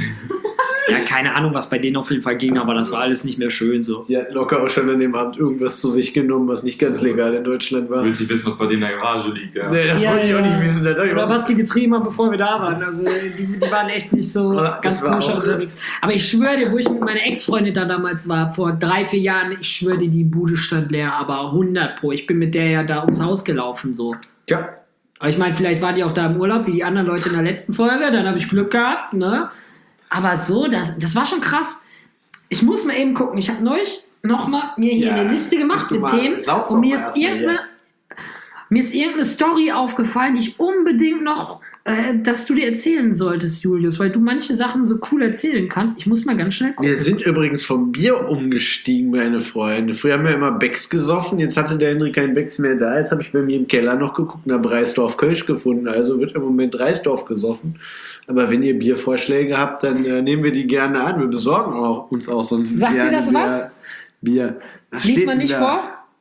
Ja, keine Ahnung, was bei denen auf jeden Fall ging, aber das war alles nicht mehr schön so. Die hat locker auch schon an dem Abend irgendwas zu sich genommen, was nicht ganz legal in Deutschland war. Du willst nicht wissen, was bei denen in der Garage liegt, ja. Nee, das Ja, wollte ich auch ja. nicht wissen. Da dachte ich Oder auch- was die getrieben haben, bevor wir da waren. Also die, die waren echt nicht so Aber ganz das war koscher auch- unterwegs. Aber ich schwöre dir, wo ich mit meiner Ex-Freundin da damals war, vor drei, vier Jahren, ich schwöre dir, die Bude stand leer, aber hundert pro. Ich bin mit der ja da ums Haus gelaufen, so. Tja, Aber ich meine, vielleicht war die auch da im Urlaub, wie die anderen Leute in der letzten Folge, dann habe ich Glück gehabt, ne? Aber so, das, das war schon krass. Ich muss mal eben gucken, ich habe neulich nochmal mir hier Ja, eine Liste gemacht du mit mal, Themen sauf und mir doch ist erst mal irgendeine... Mir ist irgendeine Story aufgefallen, die ich unbedingt noch, äh, dass du dir erzählen solltest, Julius, weil du manche Sachen so cool erzählen kannst. Ich muss mal ganz schnell gucken. wir sind übrigens vom Bier umgestiegen, meine Freunde. Früher haben wir immer Becks gesoffen, jetzt hatte der Henry keinen Becks mehr da. Jetzt habe ich bei mir im Keller noch geguckt und habe Reisdorf Kölsch gefunden. Also wird im Moment Reisdorf gesoffen. Aber wenn ihr Biervorschläge habt, dann äh, nehmen wir die gerne an. Wir besorgen auch, uns auch sonst Sagt dir gerne das Bier. was? Bier. Was Lies steht mal denn nicht da? vor.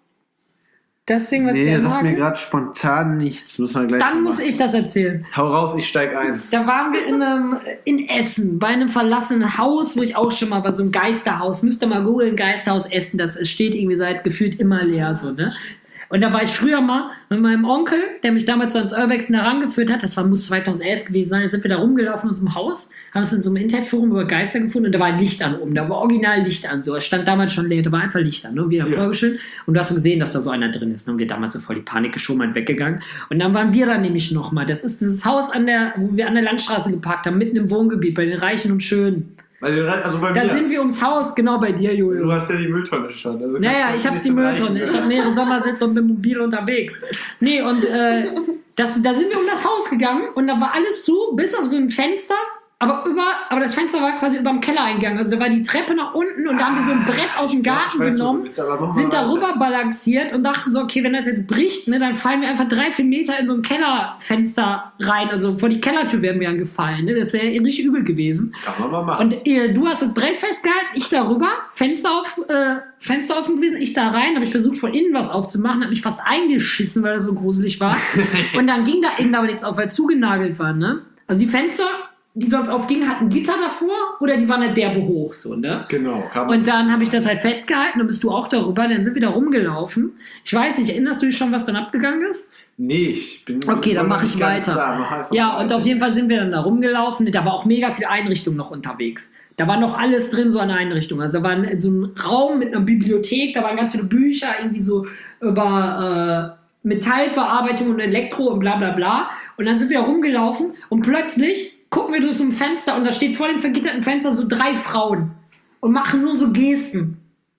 Das Ding, was Nee, wir sagt mir sagen. gerade spontan nichts. Muss man gleich Dann mal muss machen. ich das erzählen. Hau raus, ich steig ein. Da waren wir in, einem, in Essen, bei einem verlassenen Haus, wo ich auch schon mal war, so ein Geisterhaus. Müsst ihr mal googeln, Geisterhaus Essen. Das steht irgendwie seit gefühlt immer leer, so, ne? Und da war ich früher mal mit meinem Onkel, der mich damals ans Urbexen herangeführt hat. Das war, muss zweitausendelf gewesen sein. Da sind wir da rumgelaufen aus dem Haus, haben es in so einem Internetforum über Geister gefunden und da war ein Licht an oben. Da war original Licht an. So, es stand damals schon leer, da war einfach Licht an, ne? Wieder Ja. vorgestellt. Und du hast gesehen, dass da so einer drin ist. Ne? Und wir damals so voll die Panik geschoben, halt weggegangen. Und dann waren wir da nämlich nochmal. Das ist dieses Haus, an der, wo wir an der Landstraße geparkt haben, mitten im Wohngebiet, bei den Reichen und Schönen. Also, also bei Da mir. sind wir ums Haus, genau bei dir, Julius. Du hast ja die Mülltonne schon. Also kannst Naja, du ich habe nicht die zum Mülltonne. Reichen- Ich habe mehrere Sommersitze und bin mobil unterwegs. Nee, und äh, das, da sind wir um das Haus gegangen und da war alles zu, bis auf so ein Fenster. Aber, über, aber das Fenster war quasi über dem Kellereingang. Also da war die Treppe nach unten und da haben wir so ein Brett aus dem Ja, Garten ich weiß, wo du genommen, bist, aber mach mal sind weiter. darüber balanciert und dachten so, okay, wenn das jetzt bricht, ne, dann fallen wir einfach drei, vier Meter in so ein Kellerfenster rein. Also vor die Kellertür wären wir dann gefallen. Ne? Das wäre richtig übel gewesen. Kann man mal machen. Und äh, du hast das Brett festgehalten, ich darüber, Fenster, auf, äh, Fenster offen gewesen, ich da rein, habe ich versucht von innen was aufzumachen, habe mich fast eingeschissen, weil das so gruselig war. Und dann ging da innen aber nichts auf, weil zugenagelt war, ne? Also die Fenster die sonst aufgingen, hatten Gitter davor oder die waren halt derbe hoch, so, ne? Genau. Kann Und dann habe ich das halt festgehalten, dann bist du auch darüber, dann sind wir da rumgelaufen. Ich weiß nicht, erinnerst du dich schon, was dann abgegangen ist? Nee, ich bin... Okay, dann mache ich ganz weiter. Da, mach einfach Ja, weiter. und auf jeden Fall sind wir dann da rumgelaufen. Da war auch mega viel Einrichtung noch unterwegs. Da war noch alles drin, so eine Einrichtung. Also da war so ein Raum mit einer Bibliothek, da waren ganz viele Bücher, irgendwie so über äh, Metallbearbeitung und Elektro und bla bla bla. Und dann sind wir rumgelaufen und plötzlich gucken wir durch so ein Fenster und da steht vor dem vergitterten Fenster so drei Frauen und machen nur so Gesten.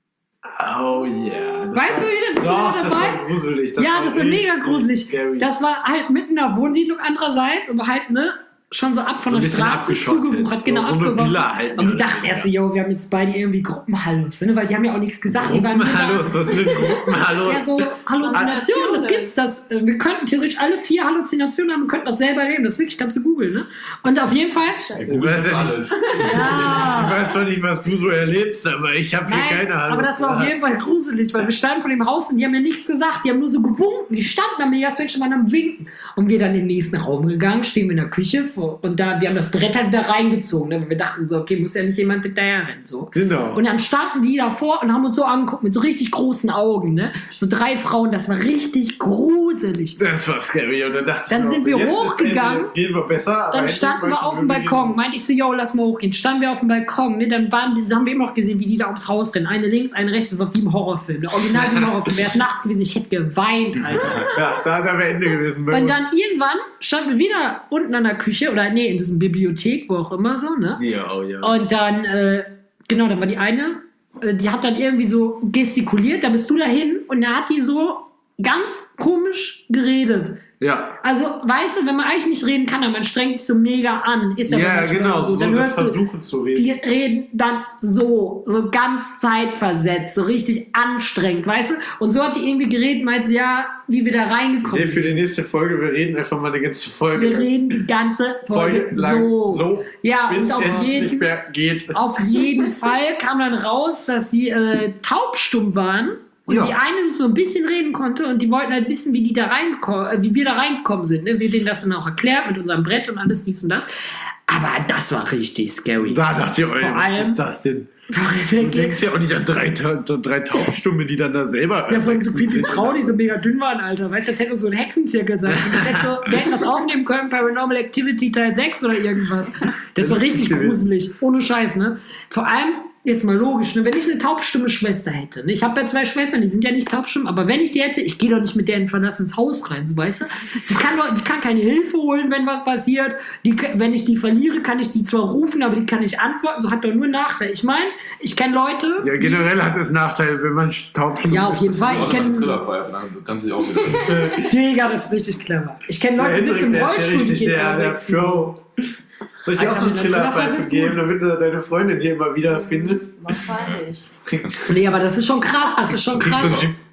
Oh yeah. Das Weißt war, du wieder, bist du doch, wieder das dabei? war gruselig. Das ja, war das war richtig, mega gruselig. scary. Das war halt mitten in der Wohnsiedlung andererseits, aber halt, ne, schon so ab von So ein der bisschen Straße abgeschottet. zugewuchert, So- genau, so eine abgeworfen. Villa halt, Und ne? wir dachten erst so, yo, wir haben jetzt beide irgendwie Gruppenhallos, ne, weil die haben ja auch nichts gesagt. Die waren nur da- Gruppenhallos, was sind Gruppenhallos? ja, so Halluzinationen, das gibt's. Das, äh, wir könnten theoretisch alle vier Halluzinationen haben, wir könnten das selber erleben. Das ist wirklich, kannst du googeln, ne? Und auf jeden Fall, Ich weiß ja nicht, alles. ich ja. weiß doch nicht, was du so erlebst, aber ich habe hier Nein, keine Hallos. aber das war auf jeden Fall gruselig, weil wir standen vor dem Haus und die haben ja nichts gesagt, die haben nur so gewunken, die standen da mega strange, waren am Winken. Und wir dann in den nächsten Raum gegangen, stehen wir in der Küche vor, und da, wir haben das Brett halt wieder reingezogen, ne? Weil wir dachten so, okay, muss ja nicht jemand hinterher rennen, so. Genau. Und dann standen die davor und haben uns so angeguckt mit so richtig großen Augen, ne? So drei Frauen, das war richtig gruselig. Das war scary. Und dann dachte Dann ich mir sind auch so, wir jetzt ist hochgegangen. Ende, Jetzt gehen wir besser. aber Dann endlich standen wir manche auf dem wirklich- Balkon. Meinte ich so, yo, lass mal hochgehen. Standen wir auf dem Balkon. Ne? Dann waren die, haben wir immer noch gesehen, wie die da ums Haus rennen. Eine links, eine rechts. Das war wie im Horrorfilm. Der Original wie im Horrorfilm. Wäre es nachts gewesen, ich hätte geweint, Alter. Ja, da wäre Ende gewesen. bei Und uns. dann irgendwann standen wir wieder unten an der Küche. Oder nee, in diesem Bibliothek, wo auch immer so. Ne? Ja, oh ja. Und dann, äh, genau, dann war die eine, äh, die hat dann irgendwie so gestikuliert. Da bist du dahin. Und da hat die so ganz komisch geredet. Ja. Also, weißt du, wenn man eigentlich nicht reden kann, aber man strengt sich so mega an, ist aber Ja, manchmal genau. so. So, Dann das hörst du, Versuchen zu reden. die reden dann so, so ganz zeitversetzt, so richtig anstrengend, weißt du? Und so hat die irgendwie geredet, meinte sie, ja, wie wir da reingekommen Nee, für die sind. nächste Folge, wir reden einfach mal eine ganze Folge. Wir reden die ganze Folge, Folge lang so. so, Ja, bis und auf es nicht jeden, mehr geht. auf jeden Fall kam dann raus, dass die äh, taubstumm waren. Und Ja. die eine so ein bisschen reden konnte und die wollten halt wissen, wie die da reingekommen, äh, wie wir da reingekommen sind. Ne? Wir denen das dann auch erklärt mit unserem Brett und alles dies und das. Aber das war richtig scary. Da dachte ich, ey, Vor was allem- ist das denn? Wer Du geht- denkst ja auch nicht an drei, Ta- drei Taubstumme, die dann da selber... Ja, vor allem so wechseln viele sind. Frauen, die so mega dünn waren, Alter. Weißt du, das hätte so ein Hexenzirkel sein können. Das hätte so, wir hätten das aufnehmen können, Paranormal Activity Teil sechs oder irgendwas. Das war richtig gruselig. Ohne Scheiß, ne? Vor allem, jetzt mal logisch, ne? Wenn ich eine taubstumme Schwester hätte, ne? Ich habe ja zwei Schwestern, die sind ja nicht taubstumm, aber wenn ich die hätte, ich gehe doch nicht mit denen verlassen ins Haus rein, so, weißt du? Die kann, doch, die kann keine Hilfe holen, wenn was passiert. Die, wenn ich die verliere, kann ich die zwar rufen, aber die kann nicht antworten. So hat doch nur Nachteil. Ich meine, ich kenne Leute... Ja, generell hat es Nachteile, wenn man taubstumm Ja, auf jeden ist. Fall. Ich kenne... Trillerfeuer, dann kannst du dich auch wieder. Digga, das ist richtig clever. Ich kenne Der Leute, die sitzen Hendrik, im der ist ja Rollstuhl, die richtig gehen der, der wechseln. Pro. Soll ich dir auch so eine Alter, wenn der Trillerpfeife Trillerpfeife geben, damit du deine Freundin hier immer wieder findest? Wahrscheinlich. Kriegst Nee, aber das ist schon krass, das ist schon krass.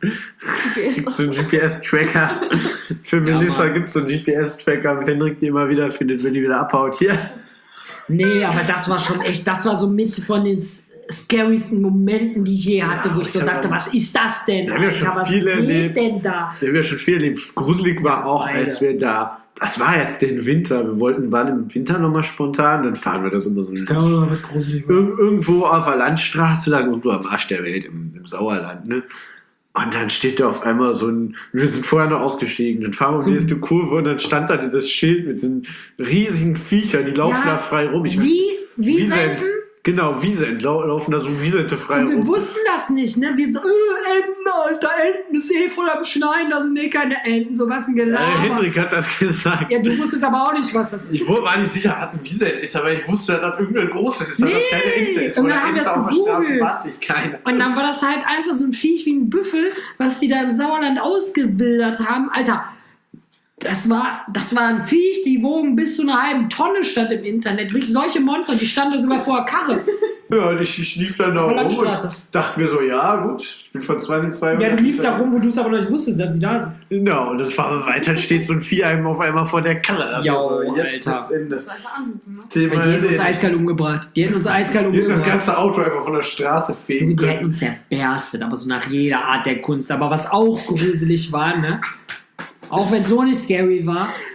kriegst so einen G P S-Tracker. Für Melissa gibt es so einen G P S-Tracker, mit Hendrik die immer wieder findet, wenn die wieder abhaut. Hier. Nee, aber das war schon echt, das war so mit von den s- scarysten Momenten, die ich je hatte, Ja, wo ich so ich hab dachte, auch- was ist das denn? Wir haben ja schon Alter, was viel geht erlebt. denn da? Der wäre schon viel erlebt. Gruselig war auch, Alter. als wir da. Das war jetzt den Winter. Wir wollten, waren im Winter nochmal spontan, dann fahren wir das immer so Ja, was gruselig war. Ir irgendwo auf der Landstraße lang, irgendwo am Arsch der Welt im, im Sauerland, ne? Und dann steht da auf einmal so ein, wir sind vorher noch ausgestiegen, dann fahren wir um So- die nächste Kurve und dann stand da dieses Schild mit diesen riesigen Viechern, die laufen Ja, da frei rum. Ich weiß- Wie, wie Wiesent. senden? Genau, Wiesent, lau laufen da so Wiesente frei Und wir rum. wussten das nicht, ne? Wir so, äh, Enten, Alter, Enten, ist eh voll am Schneien, da sind eh keine Enten, so was ein Äh, Gelaber. Hendrik hat das gesagt. Ja, du wusstest aber auch nicht, was das ist. Ich wo- war nicht sicher, was ein Wiesent ist, aber ich wusste, dass das irgendein großes ist, dass Nee, das keine Ente ist. und Von dann der haben wir Ente das auf der Straße gegoogelt. warte ich keine. Und dann war das halt einfach so ein Viech wie ein Büffel, was die da im Sauerland ausgewildert haben. Alter, das war, das war ein Viech, die wogen bis zu einer halben Tonne stand im Internet. Wirklich solche Monster, die standen da sogar vor der Karre. Ja, und ich, ich lief dann da Auf der rum und Landstraße. dachte mir so, ja gut, ich bin von zwei in zwei. Ja, du liefst da rum, wo du es aber noch nicht wusstest, dass die da sind. Genau, und das war weiter, steht so ein Vieh einem auf einmal vor der Karre. Das Jo, war so, jetzt Alter. ist Ende. Das ist einfach anrufen, ne? Thema Die hätten uns erledigt. eiskalt umgebracht. Die hätten uns eiskalt Die hätten das umgebracht. ganze Auto einfach von der Straße fegen Die hätten können. uns zerberstet, aber so nach jeder Art der Kunst. Aber was auch gruselig war, ne? Auch wenn es so nicht scary war,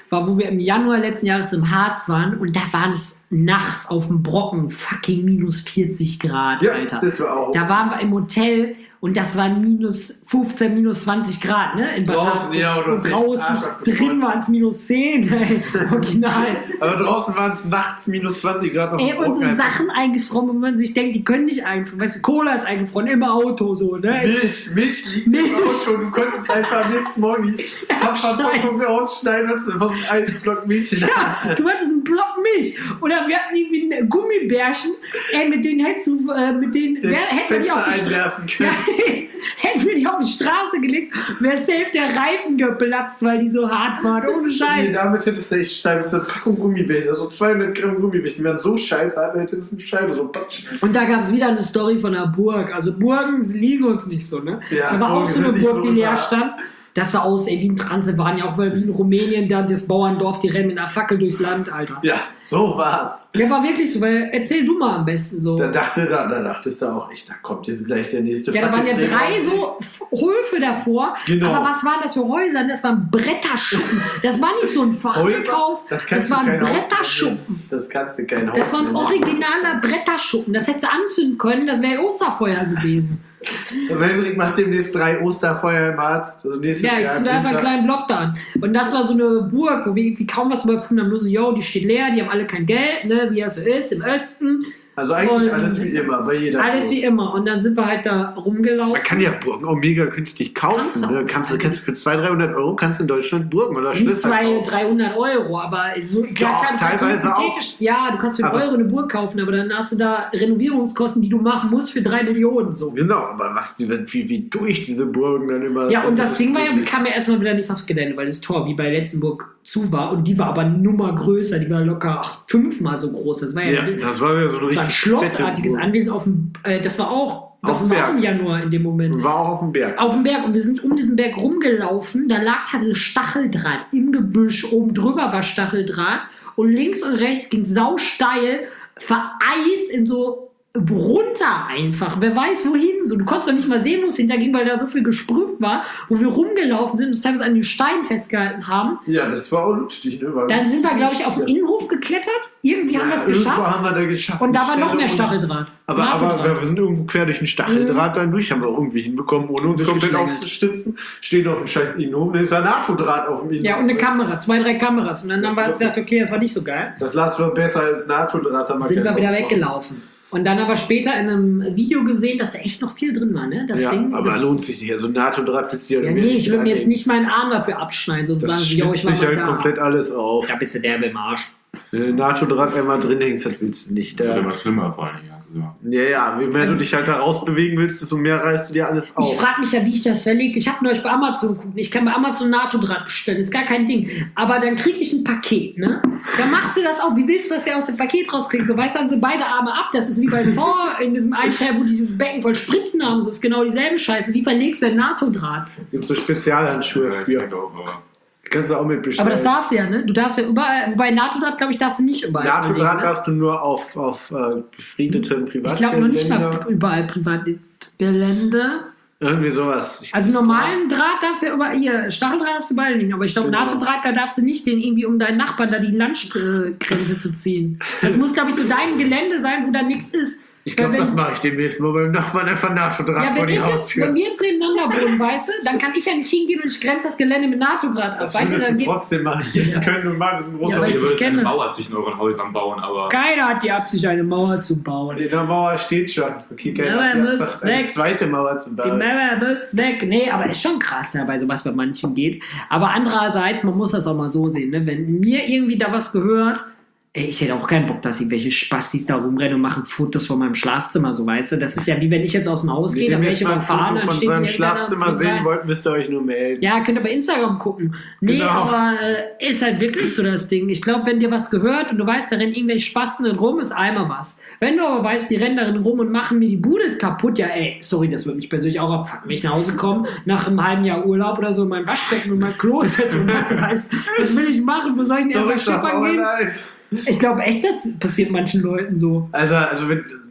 war, wo wir im Januar letzten Jahres im Harz waren und da waren es nachts auf dem Brocken fucking minus vierzig Grad, Ja, Alter. das war auch. Da waren wir im Hotel und das waren minus fünfzehn, minus zwanzig Grad, ne? In Bad Draußen, Harzburg. ja, oder und draußen, drin waren es minus zehn, ey, original. Aber draußen waren es nachts minus zwanzig Grad auf Ey, dem unsere Brocken. Sachen eingefroren, wo man sich denkt, die können nicht eingefroren. Weißt du, Cola ist eingefroren, im Auto so, ne? Milch, Milch liegt Milch. im Auto. Du konntest einfach am nächsten Morgen die Pappverpackung rausschneiden und einfach so einen Eisblock Milch in der Hand. Ja, du hast einen Block Milch. Oder wir hatten irgendwie ein Gummibärchen, ey, mit denen hättest du, äh, mit denen, Den wer, hätten wir die auf Fenster die Stra- einwerfen können. Ja, hätten wir die auf die Straße gelegt, wäre safe der Reifen geplatzt, weil die so hart waren. Ohne Nee, Scheiß. damit hättest du echt Stein mit so einer Packung Gummibärchen, also zweihundert Gramm Gummibärchen, die wären so scheiße, Alter, hättest du eine Scheibe, so patsch. Und da gab es wieder eine Story von einer Burg. Also Burgen liegen uns nicht so, ne? Ja, da war auch Burgen so eine sind nicht Burg, so die leer unser- stand. Das sah aus, ey, wie in Transsilvanien, auch weil wie in Rumänien, da das Bauerndorf, die rennen mit einer Fackel durchs Land, Alter. Ja, so war's. Ja, war wirklich so, weil erzähl du mal am besten so. Da dachte, da, da dachtest du auch echt, da kommt jetzt gleich der nächste Ja, da waren ja Fackelträger. drei so F- Höfe davor. Genau. Aber was waren das für Häuser? Das waren Bretterschuppen. Das war nicht so ein Fachwerkhaus. Das, Das, kannst waren du kein Haus Bretterschuppen. nennen. Das kannst du kein Haus Das war ein nennen. originaler Bretterschuppen. Das hättest du anzünden können. Das wäre Osterfeuer gewesen. Also Henrik macht demnächst drei Osterfeuer im Arzt. Also nächstes Ja, ich Jahr im zünde einfach einen Winter. kleinen Block da an. Und das war so eine Burg, wo wir irgendwie kaum was überprüfen haben. Nur so, yo, die steht leer, die haben alle kein Geld, ne, wie das so ist, im Osten. Also eigentlich Und- alles wie immer, bei jeder Alles Burg. wie immer. Und dann sind wir halt da rumgelaufen. Man kann ja Burgen auch mega günstig kaufen. Kannst du Ne? auch. Kannst du kannst du für zweihundert, dreihundert Euro kannst du in Deutschland Burgen oder Nicht Schlösser zweihundert, kaufen. dreihundert Euro, aber so, klar, Doch, klar, du kannst teilweise so auch. hypothetisch, ja, du kannst für einen Aber- Euro eine Burg kaufen, aber dann hast du da Renovierungskosten, die du machen musst für drei Millionen, so. Genau, aber was die, wie, wie durch diese Burgen dann immer. Ja, und das ist Ding war ja, wir gruselig. kamen ja erstmal wieder nicht aufs Gelände, weil das Tor wie bei Letztenburg zu war und die war aber Nummer größer, die war locker ach, fünfmal so groß. Das war ja, Ja, das war ja so ein das war ein richtig schlossartiges fette Anwesen auf dem, äh, das war auch, Auf das dem war auch Berg. im Januar in dem Moment. Burg. War auch auf dem Berg. Auf dem Berg und wir sind um diesen Berg rumgelaufen, da lag teilweise Stacheldraht im Gebüsch, oben drüber war Stacheldraht und links und rechts ging sausteil, vereist in so runter einfach, wer weiß wohin, so, du konntest doch nicht mal sehen, wo es hinterging, weil da so viel gesprüht war, wo wir rumgelaufen sind und uns teilweise an den Stein festgehalten haben. Ja, das war auch lustig, ne? Weil Dann sind wir, glaube ich, auf den Innenhof geklettert, irgendwie haben wir es Irgendwo geschafft haben wir da geschafft. und da war eine noch mehr Stelle, wo- Stacheldraht. Aber, aber Nahtdraht. wir sind irgendwo quer durch den Stacheldraht dann durch, haben wir irgendwie hinbekommen, ohne uns komplett Durchgeschlängelt. aufzustitzen. Stehen auf dem scheiß Innenhof, da ist ein NATO-Draht auf dem Innenhof. Ja, und eine Kamera, zwei, drei Kameras und dann haben wir uns gedacht, okay, das war nicht so geil. Das las war besser als NATO-Draht. haben wir Sind wir keinen wieder Bock drauf. weggelaufen. Und dann aber später in einem Video gesehen, dass da echt noch viel drin war, ne? Das Ja, Ding, aber das, lohnt sich nicht. Also NATO-Draht willst du ja Ja, nicht nee, ich würde mir jetzt anlegen. nicht meinen Arm dafür abschneiden so und Das sagen, so, yo, ich schlitzt war sich mal halt da. komplett alles auf. Da bist du derbe im Arsch. Wenn du NATO-Draht einmal drin hängst, das willst du nicht. Das Da. wird immer schlimmer vor allen Dingen. Also, ja. Ja, ja, je mehr du dich halt da rausbewegen willst, desto mehr reißt du dir alles auf. Ich frage mich ja, wie ich das verlege. Ich habe neulich bei Amazon geguckt. Ich kann bei Amazon NATO-Draht bestellen. Ist gar kein Ding. Aber dann kriege ich ein Paket, ne? Dann machst du das auch. Wie willst du das ja aus dem Paket rauskriegen? So, weißt du, dann sind beide Arme ab. Das ist wie bei Saw in diesem einen Teil, wo die dieses Becken voll Spritzen haben. So ist genau dieselbe Scheiße. Wie verlegst du denn NATO-Draht? Gibt so Spezialhandschuhe Ja, ich für. denke auch, aber Kannst du auch mit bestellen. Aber das darfst du ja, ne? Du darfst ja überall, wobei NATO-Draht, glaube ich, darfst du nicht überall NATO-Draht verlegen, ne? darfst du nur auf, auf äh, befriedeten Ich Privatgelände. glaube noch nicht mal überall Privatgelände. Irgendwie sowas. Ich- Also normalen Draht darfst du ja über, hier, Stacheldraht darfst du überall liegen, aber ich glaube Genau. NATO-Draht, da darfst du nicht den irgendwie um deinen Nachbarn da die Landgrenze zu ziehen. Das muss, glaube ich, so dein Gelände sein, wo da nichts ist. Ich glaube, Weil das wenn- mache ich demnächst mal beim Nachbarn einfach NATO-Draht Ja, vor wenn, die ich jetzt, Haustür. wenn wir jetzt nebeneinander wohnen, weißt du, dann kann ich ja nicht hingehen und ich grenze das Gelände mit NATO-Draht ab. Das Weißt du, würdest dann du geht, trotzdem machen. Ich könnte nur mal, das ist ein großer Ja, weil ich ihr dich würdet eine kenne. Mauer zwischen euren Häusern bauen, aber keiner hat die Absicht, eine Mauer zu bauen. Die Mauer steht schon. Okay, Ja, keiner aber hat die muss Absicht, eine weg. zweite Mauer zu Die bauen. Mauer muss weg. Nee, aber ist schon krass, ne, bei sowas bei manchen geht. Aber andererseits, man muss das auch mal so sehen, ne? Wenn mir irgendwie da was gehört, ey, ich hätte auch keinen Bock, dass irgendwelche Spastis da rumrennen und machen Fotos von meinem Schlafzimmer, so weißt du. Das ist ja wie wenn ich jetzt aus dem Haus gehe, dann Wenn wäre ihr ich mal ein überfahren, Foto dann von steht seinem die Eltern Schlafzimmer da sehen rein. wollt, müsst ihr euch nur melden. Ja, könnt ihr bei Instagram gucken. Nee, Genau. aber äh, ist halt wirklich so das Ding. Ich glaube, wenn dir was gehört und du weißt, da rennen irgendwelche Spasten drin rum, ist einmal was. Wenn du aber weißt, die rennen darin rum und machen mir die Bude kaputt, ja ey, sorry, das würde mich persönlich auch abfucken. Wenn ich nach Hause komme, nach einem halben Jahr Urlaub oder so, mein Waschbecken und mein Kloset und was weiß, was will ich machen? Wo soll ich denn Story erstmal of schippern our gehen? life. Ich glaube echt, das passiert manchen Leuten so. Also, also wenn,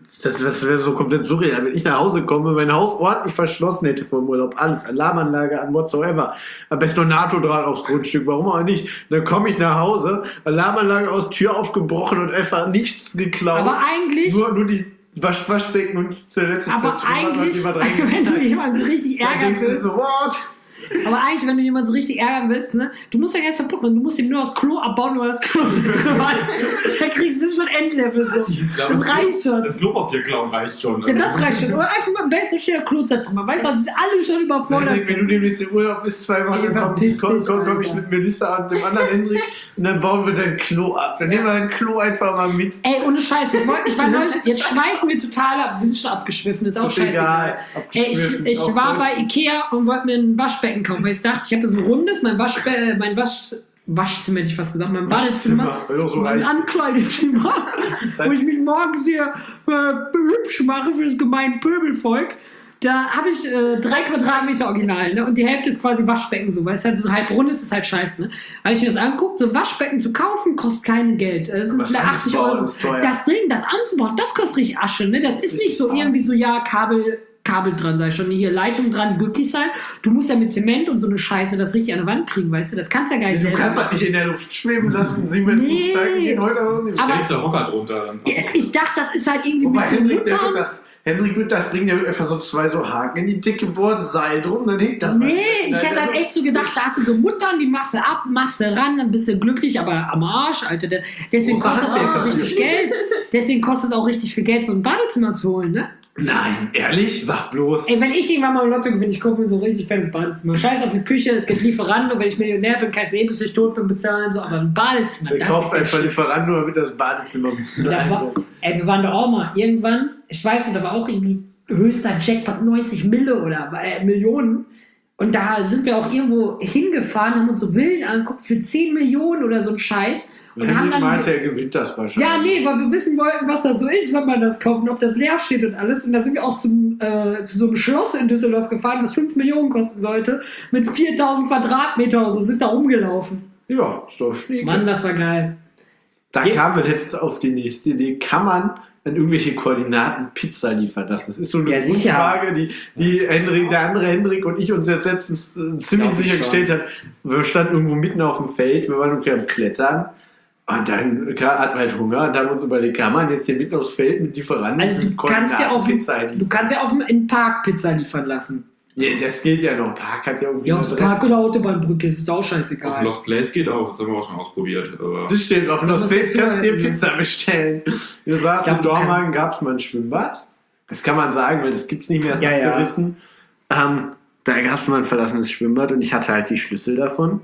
Das, das wäre so komplett surreal, wenn ich nach Hause komme, mein Haus ordentlich verschlossen hätte vom Urlaub, alles, Alarmanlage an whatsoever. Am besten noch NATO-Draht aufs Grundstück, warum auch nicht? Dann komme ich nach Hause, Alarmanlage aus, Tür aufgebrochen und einfach nichts geklaut. Aber eigentlich... Nur, nur die Wasch, Waschbecken und zuletzt Aber eigentlich, wenn du jemanden so richtig ärgern willst... So, what? Aber eigentlich, wenn du jemanden so richtig ärgern willst, ne, du musst ja gar nicht kaputt machen, du musst ihm nur das Klo abbauen oder das Klo drin machen. Dann kriegst du schon Endlevel so. Ja, das reicht schon. Das Klopapier klauen reicht schon. Ja, das reicht schon. Oder einfach mal ein Baseballschläger Klozeit drin. Man weiß, dass alle schon überfordert. Wenn du demnächst im Urlaub bist, zwei Wochen, Ey, dann komm, verpiss komm, dich, komm, komm ich Alter. mit Melissa und dem anderen Hendrik und dann bauen wir dein Klo ab. Dann nehmen wir dein Klo einfach mal mit. Ey, ohne Scheiße. Ich, wollt, ich war neulich, jetzt schweifen wir total ab. Wir sind schon abgeschwiffen, ist auch Ist scheiße. egal. Ey, ich, ich war bei Ikea und wollte mir ein Waschbecken kaufen, weil ich dachte, ich habe so ein rundes, mein, Waschbe mein Wasch Waschzimmer, hätte ich fast gesagt, mein Badezimmer, Waschzimmer, so mein reich. Ankleidezimmer, wo ich mich morgens hier äh, hübsch mache für das gemeine Pöbelvolk. Da habe ich äh, drei Quadratmeter original, ne? Und die Hälfte ist quasi Waschbecken, so, weil es halt so halb rund ist, ist halt scheiße, ne? Habe ich mir das angeguckt, so Waschbecken zu kaufen, kostet kein Geld. Das sind Was vielleicht achtzig anzubauen Euro. ist teuer. Das Ding, das anzubauen, das kostet richtig Asche, ne? Das, Das ist ist nicht so arm. irgendwie so, ja, Kabel, Kabel dran, sei schon, hier Leitung dran, glücklich sein. Du musst ja mit Zement und so eine Scheiße das richtig an der Wand kriegen, weißt du? Das kannst du ja gar nicht Du selber kannst machen. das nicht in der Luft schweben lassen. Sieh mir Nee. gehen heute auch nicht. Aber- Stellst du Hocker drunter. Dann Ich dachte, das ist halt irgendwie Wobei mit den Hendrik, der wird Muttern. das, Hendrik wird das bringen, der wird einfach so zwei so Haken in die dicke Board, Seil drum, dann hängt das. Nee, Waschbecken ich da hätte in halt der echt so gedacht, da hast du so Muttern, die machst du ab, machst du ran, dann bist du glücklich, aber am Arsch, Alter. Der- Deswegen Wo kostet es sind wir auch denn? richtig Geld. Deswegen kostet es auch richtig viel Geld, so ein Badezimmer zu holen, ne? Nein, ehrlich? Sag bloß. Ey, wenn ich irgendwann mal im Lotto gewinne, ich kaufe mir so richtig fettes Badezimmer. Scheiß auf die Küche, es gibt Lieferando, wenn ich Millionär bin, kann ich es eh, bis ich tot bin, bezahlen, so, aber ein Badezimmer, Der das kauft ist ja einfach shit. Lieferando, damit das Badezimmer Da war, ey, wir waren da auch mal irgendwann, ich weiß nicht, da war auch irgendwie höchster Jackpot neunzig Mille oder äh, Millionen. Und da sind wir auch irgendwo hingefahren, haben uns so Villen angeguckt für zehn Millionen oder so ein Scheiß. Und haben dann meinte, er gewinnt das wahrscheinlich. ja, nee, weil wir wissen wollten, was das so ist, wenn man das kauft und ob das leer steht und alles. Und da sind wir auch zum, äh, zu so einem Schloss in Düsseldorf gefahren, was fünf Millionen kosten sollte, mit viertausend Quadratmeter oder so, sind da rumgelaufen. Ja, ist doch schnieke. Mann, das war geil. Da Ja. kamen wir letztens auf die nächste Idee. Kann man an irgendwelche Koordinaten Pizza liefern lassen? Das ist so eine Ja, sicher. Frage, die, die Hendrik, der andere Hendrik und ich uns jetzt letztens äh, ziemlich Glaub ich sicher schon. gestellt haben. Wir standen irgendwo mitten auf dem Feld, wir waren irgendwie am Klettern. Und dann klar, hatten wir halt Hunger und haben uns überlegt, kann man jetzt hier mitten aufs Feld mit Lieferanten Also du mit kannst ja Koordinaten auch, Pizza du liefern? kannst ja auch in den Park Pizza liefern lassen. Ja, das geht ja noch. Park hat ja irgendwie Ja, das aufs Park Rest- oder Autobahnbrücke, ist auch auf scheißegal. Lost Place geht auch, das haben wir auch schon ausprobiert. Aber Das steht auf Das Lost muss Place, dazu kannst du dir halten, ne? Pizza bestellen. Wir saßen Ja, im du kann- Dormagen, gab es mal ein Schwimmbad. Das kann man sagen, weil das gibt es nicht mehr, ist Ja, ja. abgerissen. Ähm, da gab es mal ein verlassenes Schwimmbad und ich hatte halt die Schlüssel davon.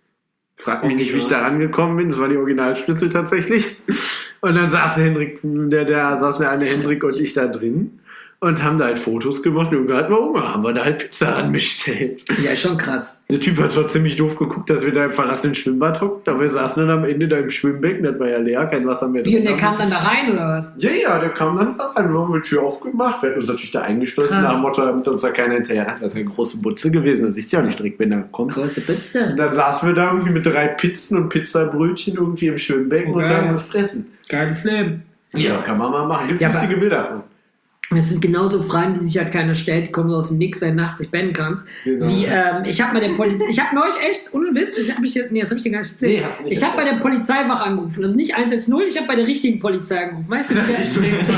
Frag mich nicht, wie ich da rangekommen bin. Das waren die Originalschlüssel tatsächlich. Und dann saß Hendrik, der, der saß der eine Hendrik und ich da drin und haben da halt Fotos gemacht. Und irgendwann hatten wir Hunger, haben wir da halt Pizza anbestellt. Ja, ist schon krass. Der Typ hat zwar ziemlich doof geguckt, dass wir da im verlassenen Schwimmbad hocken, aber wir saßen dann am Ende da im Schwimmbecken, das war ja leer, kein Wasser mehr Wie, und der drin. kam dann da rein, oder was? Ja, ja, der kam dann rein, wir haben die Tür aufgemacht, wir hatten uns natürlich da eingeschlossen, Krass. nach dem Motto, damit uns da keiner hinterher hat, das ist eine große Butze gewesen, das ist ja auch nicht direkt, wenn er kommt. Große Pizza. Und dann saßen wir da irgendwie mit drei Pizzen und Pizzabrötchen irgendwie im Schwimmbecken Okay. und haben gefressen. Geiles Leben. Ja, kann man mal machen. Gibt's Ja, lustige aber- Bilder von. Das sind genauso Fragen, die sich halt keiner stellt, die kommen so aus dem Nix, wenn du nachts nicht pennen kannst. Genau. Wie, ähm, ich habe bei der Polizei, ich habe neulich echt, ohne Witz, ich habe ich jetzt, nee, das habe ich dir gar nicht erzählt. Nee, hast du nicht ich habe bei erzählt. der Polizeiwache angerufen, also nicht eins eins null, ich habe bei der richtigen Polizei angerufen, weißt du? Der, ja,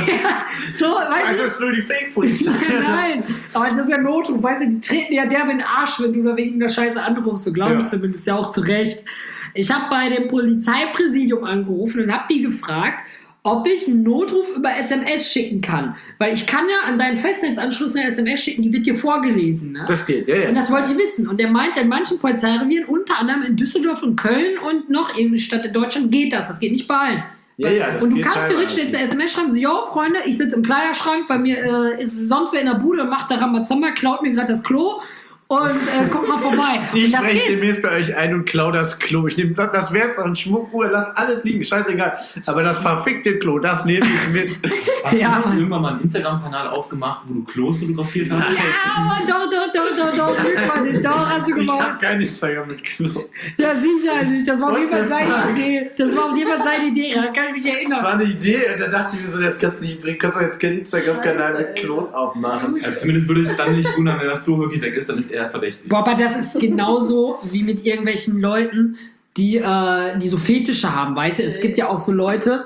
so, weißt Also du? ist nur die Fake-Polizei. Nein, aber das ist ja Notruf, weißt du, die treten ja derbe in den Arsch, wenn du da wegen der Scheiße anrufst, so glaube ich Ja. zumindest, ja auch zu Recht. Ich habe bei dem Polizeipräsidium angerufen und habe die gefragt, ob ich einen Notruf über S M S schicken kann. Weil ich kann ja an deinen Festnetzanschluss eine S M S schicken, die wird dir vorgelesen. Ne? Das geht, ja, ja. Und das wollte ich wissen. Und der meinte, in manchen Polizeirevieren, unter anderem in Düsseldorf und Köln und noch irgendeine Stadt in Deutschland, geht das. Das geht nicht bei allen. Ja, ja, das und du geht kannst theoretisch teilweise. jetzt eine S M S schreiben, so, yo, Freunde, ich sitze im Kleiderschrank, bei mir äh, ist sonst wer in der Bude und macht da Rambazamba, klaut mir gerade das Klo und äh, guck mal vorbei. Ich Und das spreche geht. demnächst bei euch ein und klau das Klo. Ich nehme das, das Werkzeug und Schmuckuhr, lasst alles liegen, scheißegal. Aber das verfickte Klo, das nehme ich mit. Hast Ja, du Mann. irgendwann mal einen Instagram-Kanal aufgemacht, wo du Klos fotografiert hast? Ja, Mann, doch, doch, doch, doch, doch, lüg mal nicht, doch, hast du Ich gemacht. hab kein Instagram mit Klo. Ja, sicher nicht, das war auf What jeden Fall the seine fuck? Idee. Das war auf jeden Fall seine Idee, daran kann ich mich Das erinnern. war eine Idee und da dachte ich mir so, das kannst du nicht bringen. Kannst du jetzt keinen Instagram-Kanal Scheiße, mit Klos aufmachen? Ja, zumindest würde ich dann nicht wundern, wenn das Klo wirklich weg ist, dann ist er verdächtig. Boah, aber das ist genauso wie mit irgendwelchen Leuten, die, äh, die so Fetische haben, weißt du? Es gibt ja auch so Leute,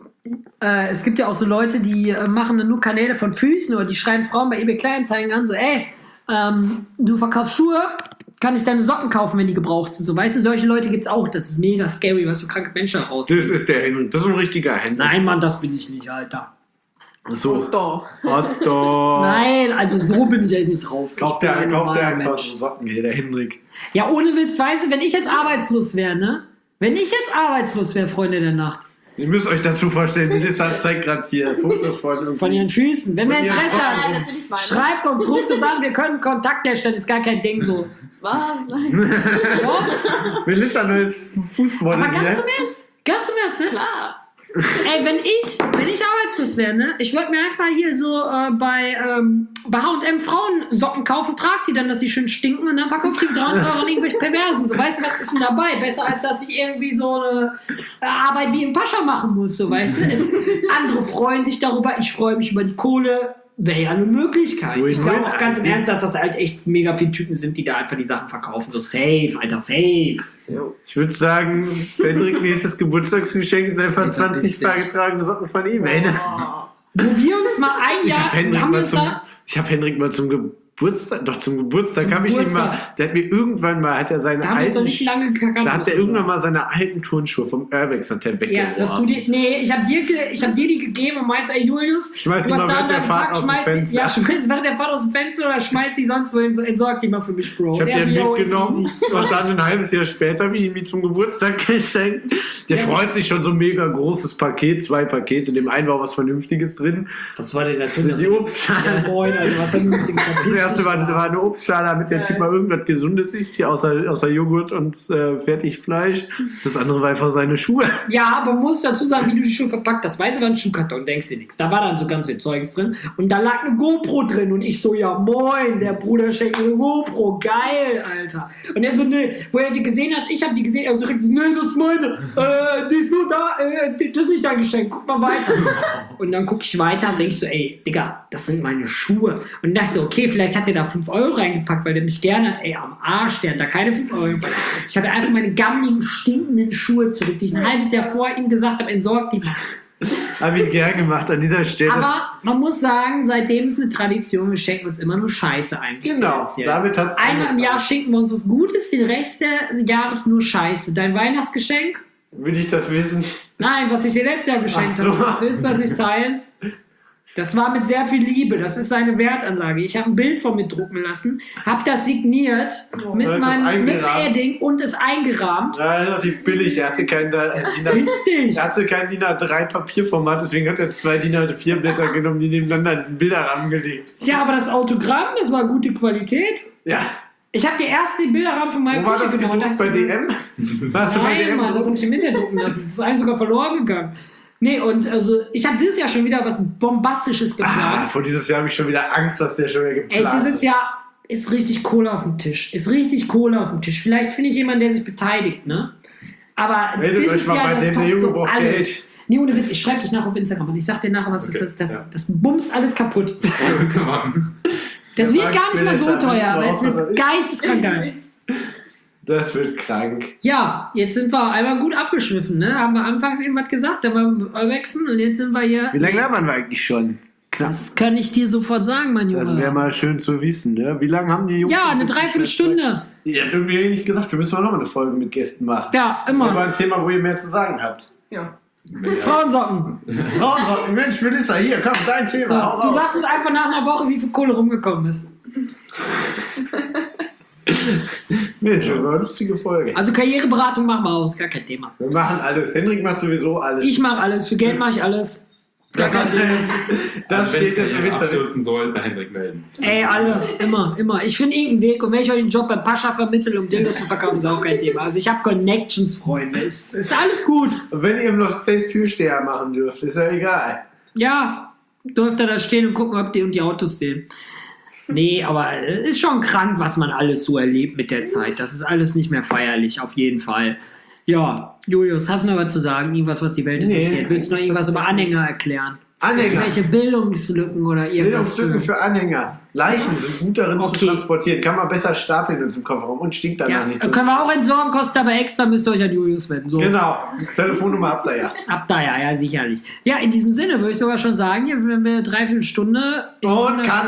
äh, es gibt ja auch so Leute, die äh, machen dann nur Kanäle von Füßen oder die schreiben Frauen bei eBay Kleinanzeigen an, so, ey, ähm, du verkaufst Schuhe, kann ich deine Socken kaufen, wenn die gebraucht sind? So, weißt du, solche Leute gibt's auch. Das ist mega scary, was für kranke Menschen raus. Das ist der Henry. Das ist ein richtiger Henry. Nein, Mann, das bin ich nicht, Alter. So. Doch. Otto. Nein, also so bin ich echt nicht drauf. Kauft Ich der, bin ein kauft der normaler einfach Mensch. so Socken hier, der Hendrik. Ja, ohne Witz, weißt du, wenn ich jetzt arbeitslos wäre, ne? Wenn ich jetzt arbeitslos wäre, Freunde der Nacht, Ihr müsst euch dazu vorstellen, Melissa zeigt gerade hier Fotos von irgendwie. von ihren Füßen, wenn wir Von ihren Interesse Socken. Nein, haben, das will ich meine. schreibt uns, ruft uns an, wir können Kontakt herstellen, ist gar kein Ding so. Was? Nein. Ja? Melissa, neues Fußmodel Aber ganz hier. im Ernst, ganz im Ernst, ne? Klar. Ey, wenn ich, wenn ich arbeitslos wäre, ne, ich würde mir einfach hier so äh, bei, ähm, bei H und M Frauensocken kaufen, trag die dann, dass die schön stinken und dann verkauft die für dreihundert Euro an irgendwelche Perversen. So, weißt du, was ist denn dabei? Besser als dass ich irgendwie so eine äh, Arbeit wie im Pascha machen muss, so, weißt du? Es, andere freuen sich darüber, ich freue mich über die Kohle. Wäre ja eine Möglichkeit. Wohin, Ich glaube wohin auch ganz im eigentlich? Ernst, dass das halt echt mega viele Typen sind, die da einfach die Sachen verkaufen. So safe, Alter, safe. Ich würde sagen, Hendrik nächstes Geburtstagsgeschenk ist einfach Alter, zwanzig lustig. beigetragene Socken von eBay. Ne? Oh. Wo wir uns mal ein Ich Jahr... habe Hendrik, haben wir mal uns zum- da, ich hab Hendrik mal zum Geburtstag, doch zum Geburtstag Zum habe ich ihn Geburtstag. mal, der hat mir irgendwann mal, hat er seine da haben wir uns noch alten, nicht lange gekannt. da hat muss er man irgendwann sagen. mal seine alten Turnschuhe vom Urbex hat er Ja, weggeworfen. dass du die, nee, ich habe dir, ge- ich hab dir die gegeben und meinst, ey Julius, Schmeiß du die hast mal da während der deinen Fahrt Pack, aus dem schmeiß die, Fenster. ja, schmeiß während der Fahrt aus dem Fenster oder schmeiß die sonst wohin, so entsorg die mal für mich, Bro. Ich habe Der den so, yo, ist mitgenommen easy. und dann ein halbes Jahr später habe ich ihm die zum Geburtstag geschenkt. Der Ja. freut sich schon, so ein mega großes Paket, zwei Pakete. In dem einen war was Vernünftiges drin. Was war denn da drin? Die Ja, Obstschale. moin, also was vernünftiges. Das erste war, war eine Obstschale, damit der Typ mal irgendwas Gesundes isst, hier außer, außer Joghurt und äh, Fertigfleisch. Das andere war einfach seine Schuhe. Ja, aber man muss dazu sagen, wie du die Schuhe verpackt hast. Weißt du, war ein Schuhkarton, denkst dir nichts. Da war dann so ganz viel Zeugs drin. Und da lag eine GoPro drin. Und ich so, ja moin, der Bruder schenkt mir eine GoPro. Geil, Alter. Und er so, nee, wo er die gesehen hast, ich hab die gesehen. Er so, nee, das ist meine. Äh, die ist nur da. Äh, die- das ist nicht dein Geschenk. Guck mal weiter. Und dann guck ich weiter, denk ich so, ey, Digga, das sind meine Schuhe. Und dann dachte ich so, okay, vielleicht hat der da fünf Euro reingepackt, weil der mich gerne hat. Ey, am Arsch, der hat da keine fünf Euro reingepackt. Ich habe einfach meine gammeligen, stinkenden Schuhe zurück, die ich ein halbes Jahr vor ihm gesagt habe, entsorgt die mal. Habe ich gern gemacht an dieser Stelle. Aber man muss sagen, seitdem ist eine Tradition, wir schenken uns immer nur Scheiße eigentlich. genau, tendenziell. damit hat es Einmal im Jahr schenken wir uns was Gutes, den Rest des Jahres nur Scheiße. Dein Weihnachtsgeschenk? Will ich das wissen? Nein, was ich dir letztes Jahr geschenkt Ach so. habe. Willst du das nicht teilen? Das war mit sehr viel Liebe. Das ist seine Wertanlage. Ich habe ein Bild von mir drucken lassen, habe das signiert mit Er hat das meinem mit eingerahmt. Edding und es eingerahmt. Ja, relativ billig. Er hatte kein, äh, DIN A- Richtig. er hatte kein DIN A drei Papierformat, deswegen hat er zwei DIN A vier Blätter genommen, die nebeneinander diesen Bilderrahmen gelegt. Ja, aber das Autogramm, das war gute Qualität. Ja, Ich habe dir erst den Bilderrahmen von meinem wo war das Küche genommen und gedruckt? Bei dachte D so, M? Warst du bei D Nein, M? Mann, das habe ich im Internet drucken lassen. Das ist einem sogar verloren gegangen. Nee, und also ich habe dieses Jahr schon wieder was Bombastisches Ah, geplant. vor dieses Jahr habe ich schon wieder Angst, was der schon wieder Ey, geplant hat. dieses Jahr ist richtig Kohle auf dem Tisch. Ist richtig Kohle auf dem Tisch. Vielleicht finde ich jemanden, der sich beteiligt, ne? Aber Meldet dieses euch mal Jahr, bei das dem, der toppt Junge so braucht alles. Geld. Nee, ohne Witz, ich schreibe dich nachher auf Instagram und ich sag dir nachher, was Okay, das ist. Das, ja. das bumst alles kaputt. Das Ja, wird gar nicht mal so Später teuer, müssen wir aber es auch wird was- geisteskrank geil. Das wird krank. Ja, jetzt sind wir einmal gut abgeschwiffen, ne? Haben wir anfangs eben was gesagt, dann waren wir wechseln und jetzt sind wir hier. Wie lange labern wir eigentlich schon? Knapp. Das kann ich dir sofort sagen, mein Junge. Das wäre mal schön zu wissen, ne? Wie lange haben die Jungs? ja, eine jetzt Dreiviertelstunde. Ihr habt irgendwie nicht gesagt, wir müssen mal noch mal eine Folge mit Gästen machen. Ja, Aber immer. ein Thema, wo ihr mehr zu sagen habt. Ja. Frauensocken. Frauen sagen, Mensch, Melissa, hier, komm, dein Thema. So, hau du raus. sagst uns einfach nach einer Woche, wie viel Kohle rumgekommen ist. Mensch, das war eine lustige Folge. Also Karriereberatung machen wir aus, gar kein Thema. Wir machen alles. Hendrik macht sowieso alles. Ich mache alles, für Geld mache ich alles. Das, das, das Also steht wenn jetzt im ihr Internet. abstürzen soll, bei Hendrik melden. Ey, alle, immer, immer. Ich finde irgendeinen Weg und wenn ich euch einen Job beim Pascha vermittle, um Dildos zu verkaufen, ist auch kein Thema. Also ich habe Connections, Freunde. Es ist alles gut. Und wenn ihr im Lost Place Türsteher machen dürft, ist ja egal. Ja, dürft ihr da stehen und gucken, ob die und die Autos sehen. Nee, aber es ist schon krank, was man alles so erlebt mit der Zeit. Das ist alles nicht mehr feierlich, auf jeden Fall. Ja, Julius, hast du noch was zu sagen? Irgendwas, was die Welt Nee, interessiert? Willst du noch eigentlich irgendwas über tatsächlich Anhänger erklären? Anhänger. Welche Bildungslücken oder irgendwas? Bildungslücken für Anhänger. Leichen sind gut darin Okay. zu transportieren. Kann man besser stapeln als im Kofferraum und stinkt danach Ja, nicht so. können wir auch entsorgen, kostet aber extra, müsst ihr euch an Julius wenden. So. Genau. Telefonnummer habt ihr ja. Ab da, ja, ja, sicherlich. Ja, in diesem Sinne würde ich sogar schon sagen, hier wenn wir dreiviertel Stunde. Und Cut.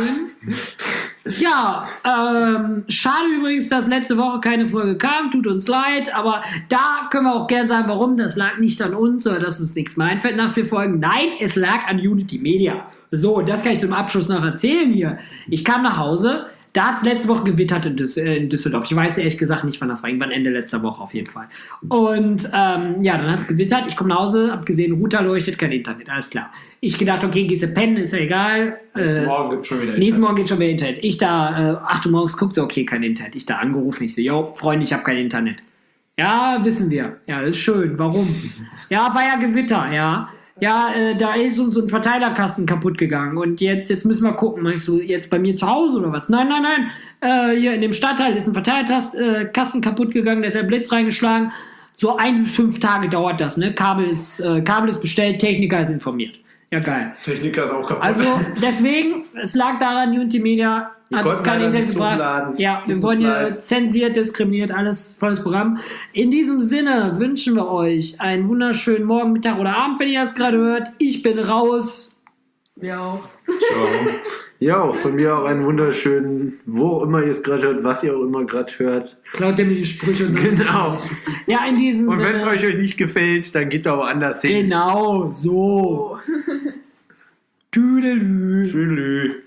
Ja, ähm, schade übrigens, dass letzte Woche keine Folge kam, tut uns leid, aber da können wir auch gern sagen, warum. Das lag nicht an uns oder dass uns nichts mehr einfällt nach vier Folgen. Nein, es lag an Unity Media. So, das kann ich zum Abschluss noch erzählen hier. Ich kam nach Hause, da hat es letzte Woche gewittert in, Düs äh, in Düsseldorf. Ich weiß ehrlich gesagt nicht, wann das war. Irgendwann Ende letzter Woche auf jeden Fall. Und ähm, ja, dann hat es gewittert. Ich komme nach Hause, hab gesehen, Router leuchtet, kein Internet. Alles klar. Ich gedacht, okay, gehst du pennen, ist ja egal. Äh, Morgen gibt's schon wieder Nächsten Internet. Morgen geht schon wieder Internet. Ich da, äh, acht Uhr morgens guckt so, okay, kein Internet. Ich da angerufen, ich so, yo, Freunde, ich habe kein Internet. Ja, wissen wir. Ja, das ist schön. Warum? Ja, war ja Gewitter, ja. Ja, äh, da ist uns so ein Verteilerkasten kaputt gegangen und jetzt, jetzt müssen wir gucken. Meinst du jetzt bei mir zu Hause oder was? Nein, nein, nein. Äh, hier in dem Stadtteil ist ein Verteilerkasten äh, kaputt gegangen, da ist der Blitz reingeschlagen. So ein bis fünf Tage dauert das, ne? Kabel ist, äh, Kabel ist bestellt, Techniker ist informiert. Ja, geil. Techniker ist auch kaputt. Also deswegen, es lag daran, Unity Media Wir hat uns konnten kein leider Internet nicht gebracht. hochladen. Ja, wir Tut wurden uns hier leid. zensiert, diskriminiert, alles volles Programm. In diesem Sinne wünschen wir euch einen wunderschönen Morgen, Mittag oder Abend, wenn ihr das gerade hört. Ich bin raus. Wir auch. Ciao. Ja, von mir auch einen wunderschönen, wo auch immer ihr es gerade hört, was ihr auch immer gerade hört. Klaut ihr mir die Sprüche. und dann- Genau. Ja, in diesem Und Sinne. wenn es euch nicht gefällt, dann geht doch woanders hin. Genau, so. Oh. Tüdelü. Tschüss.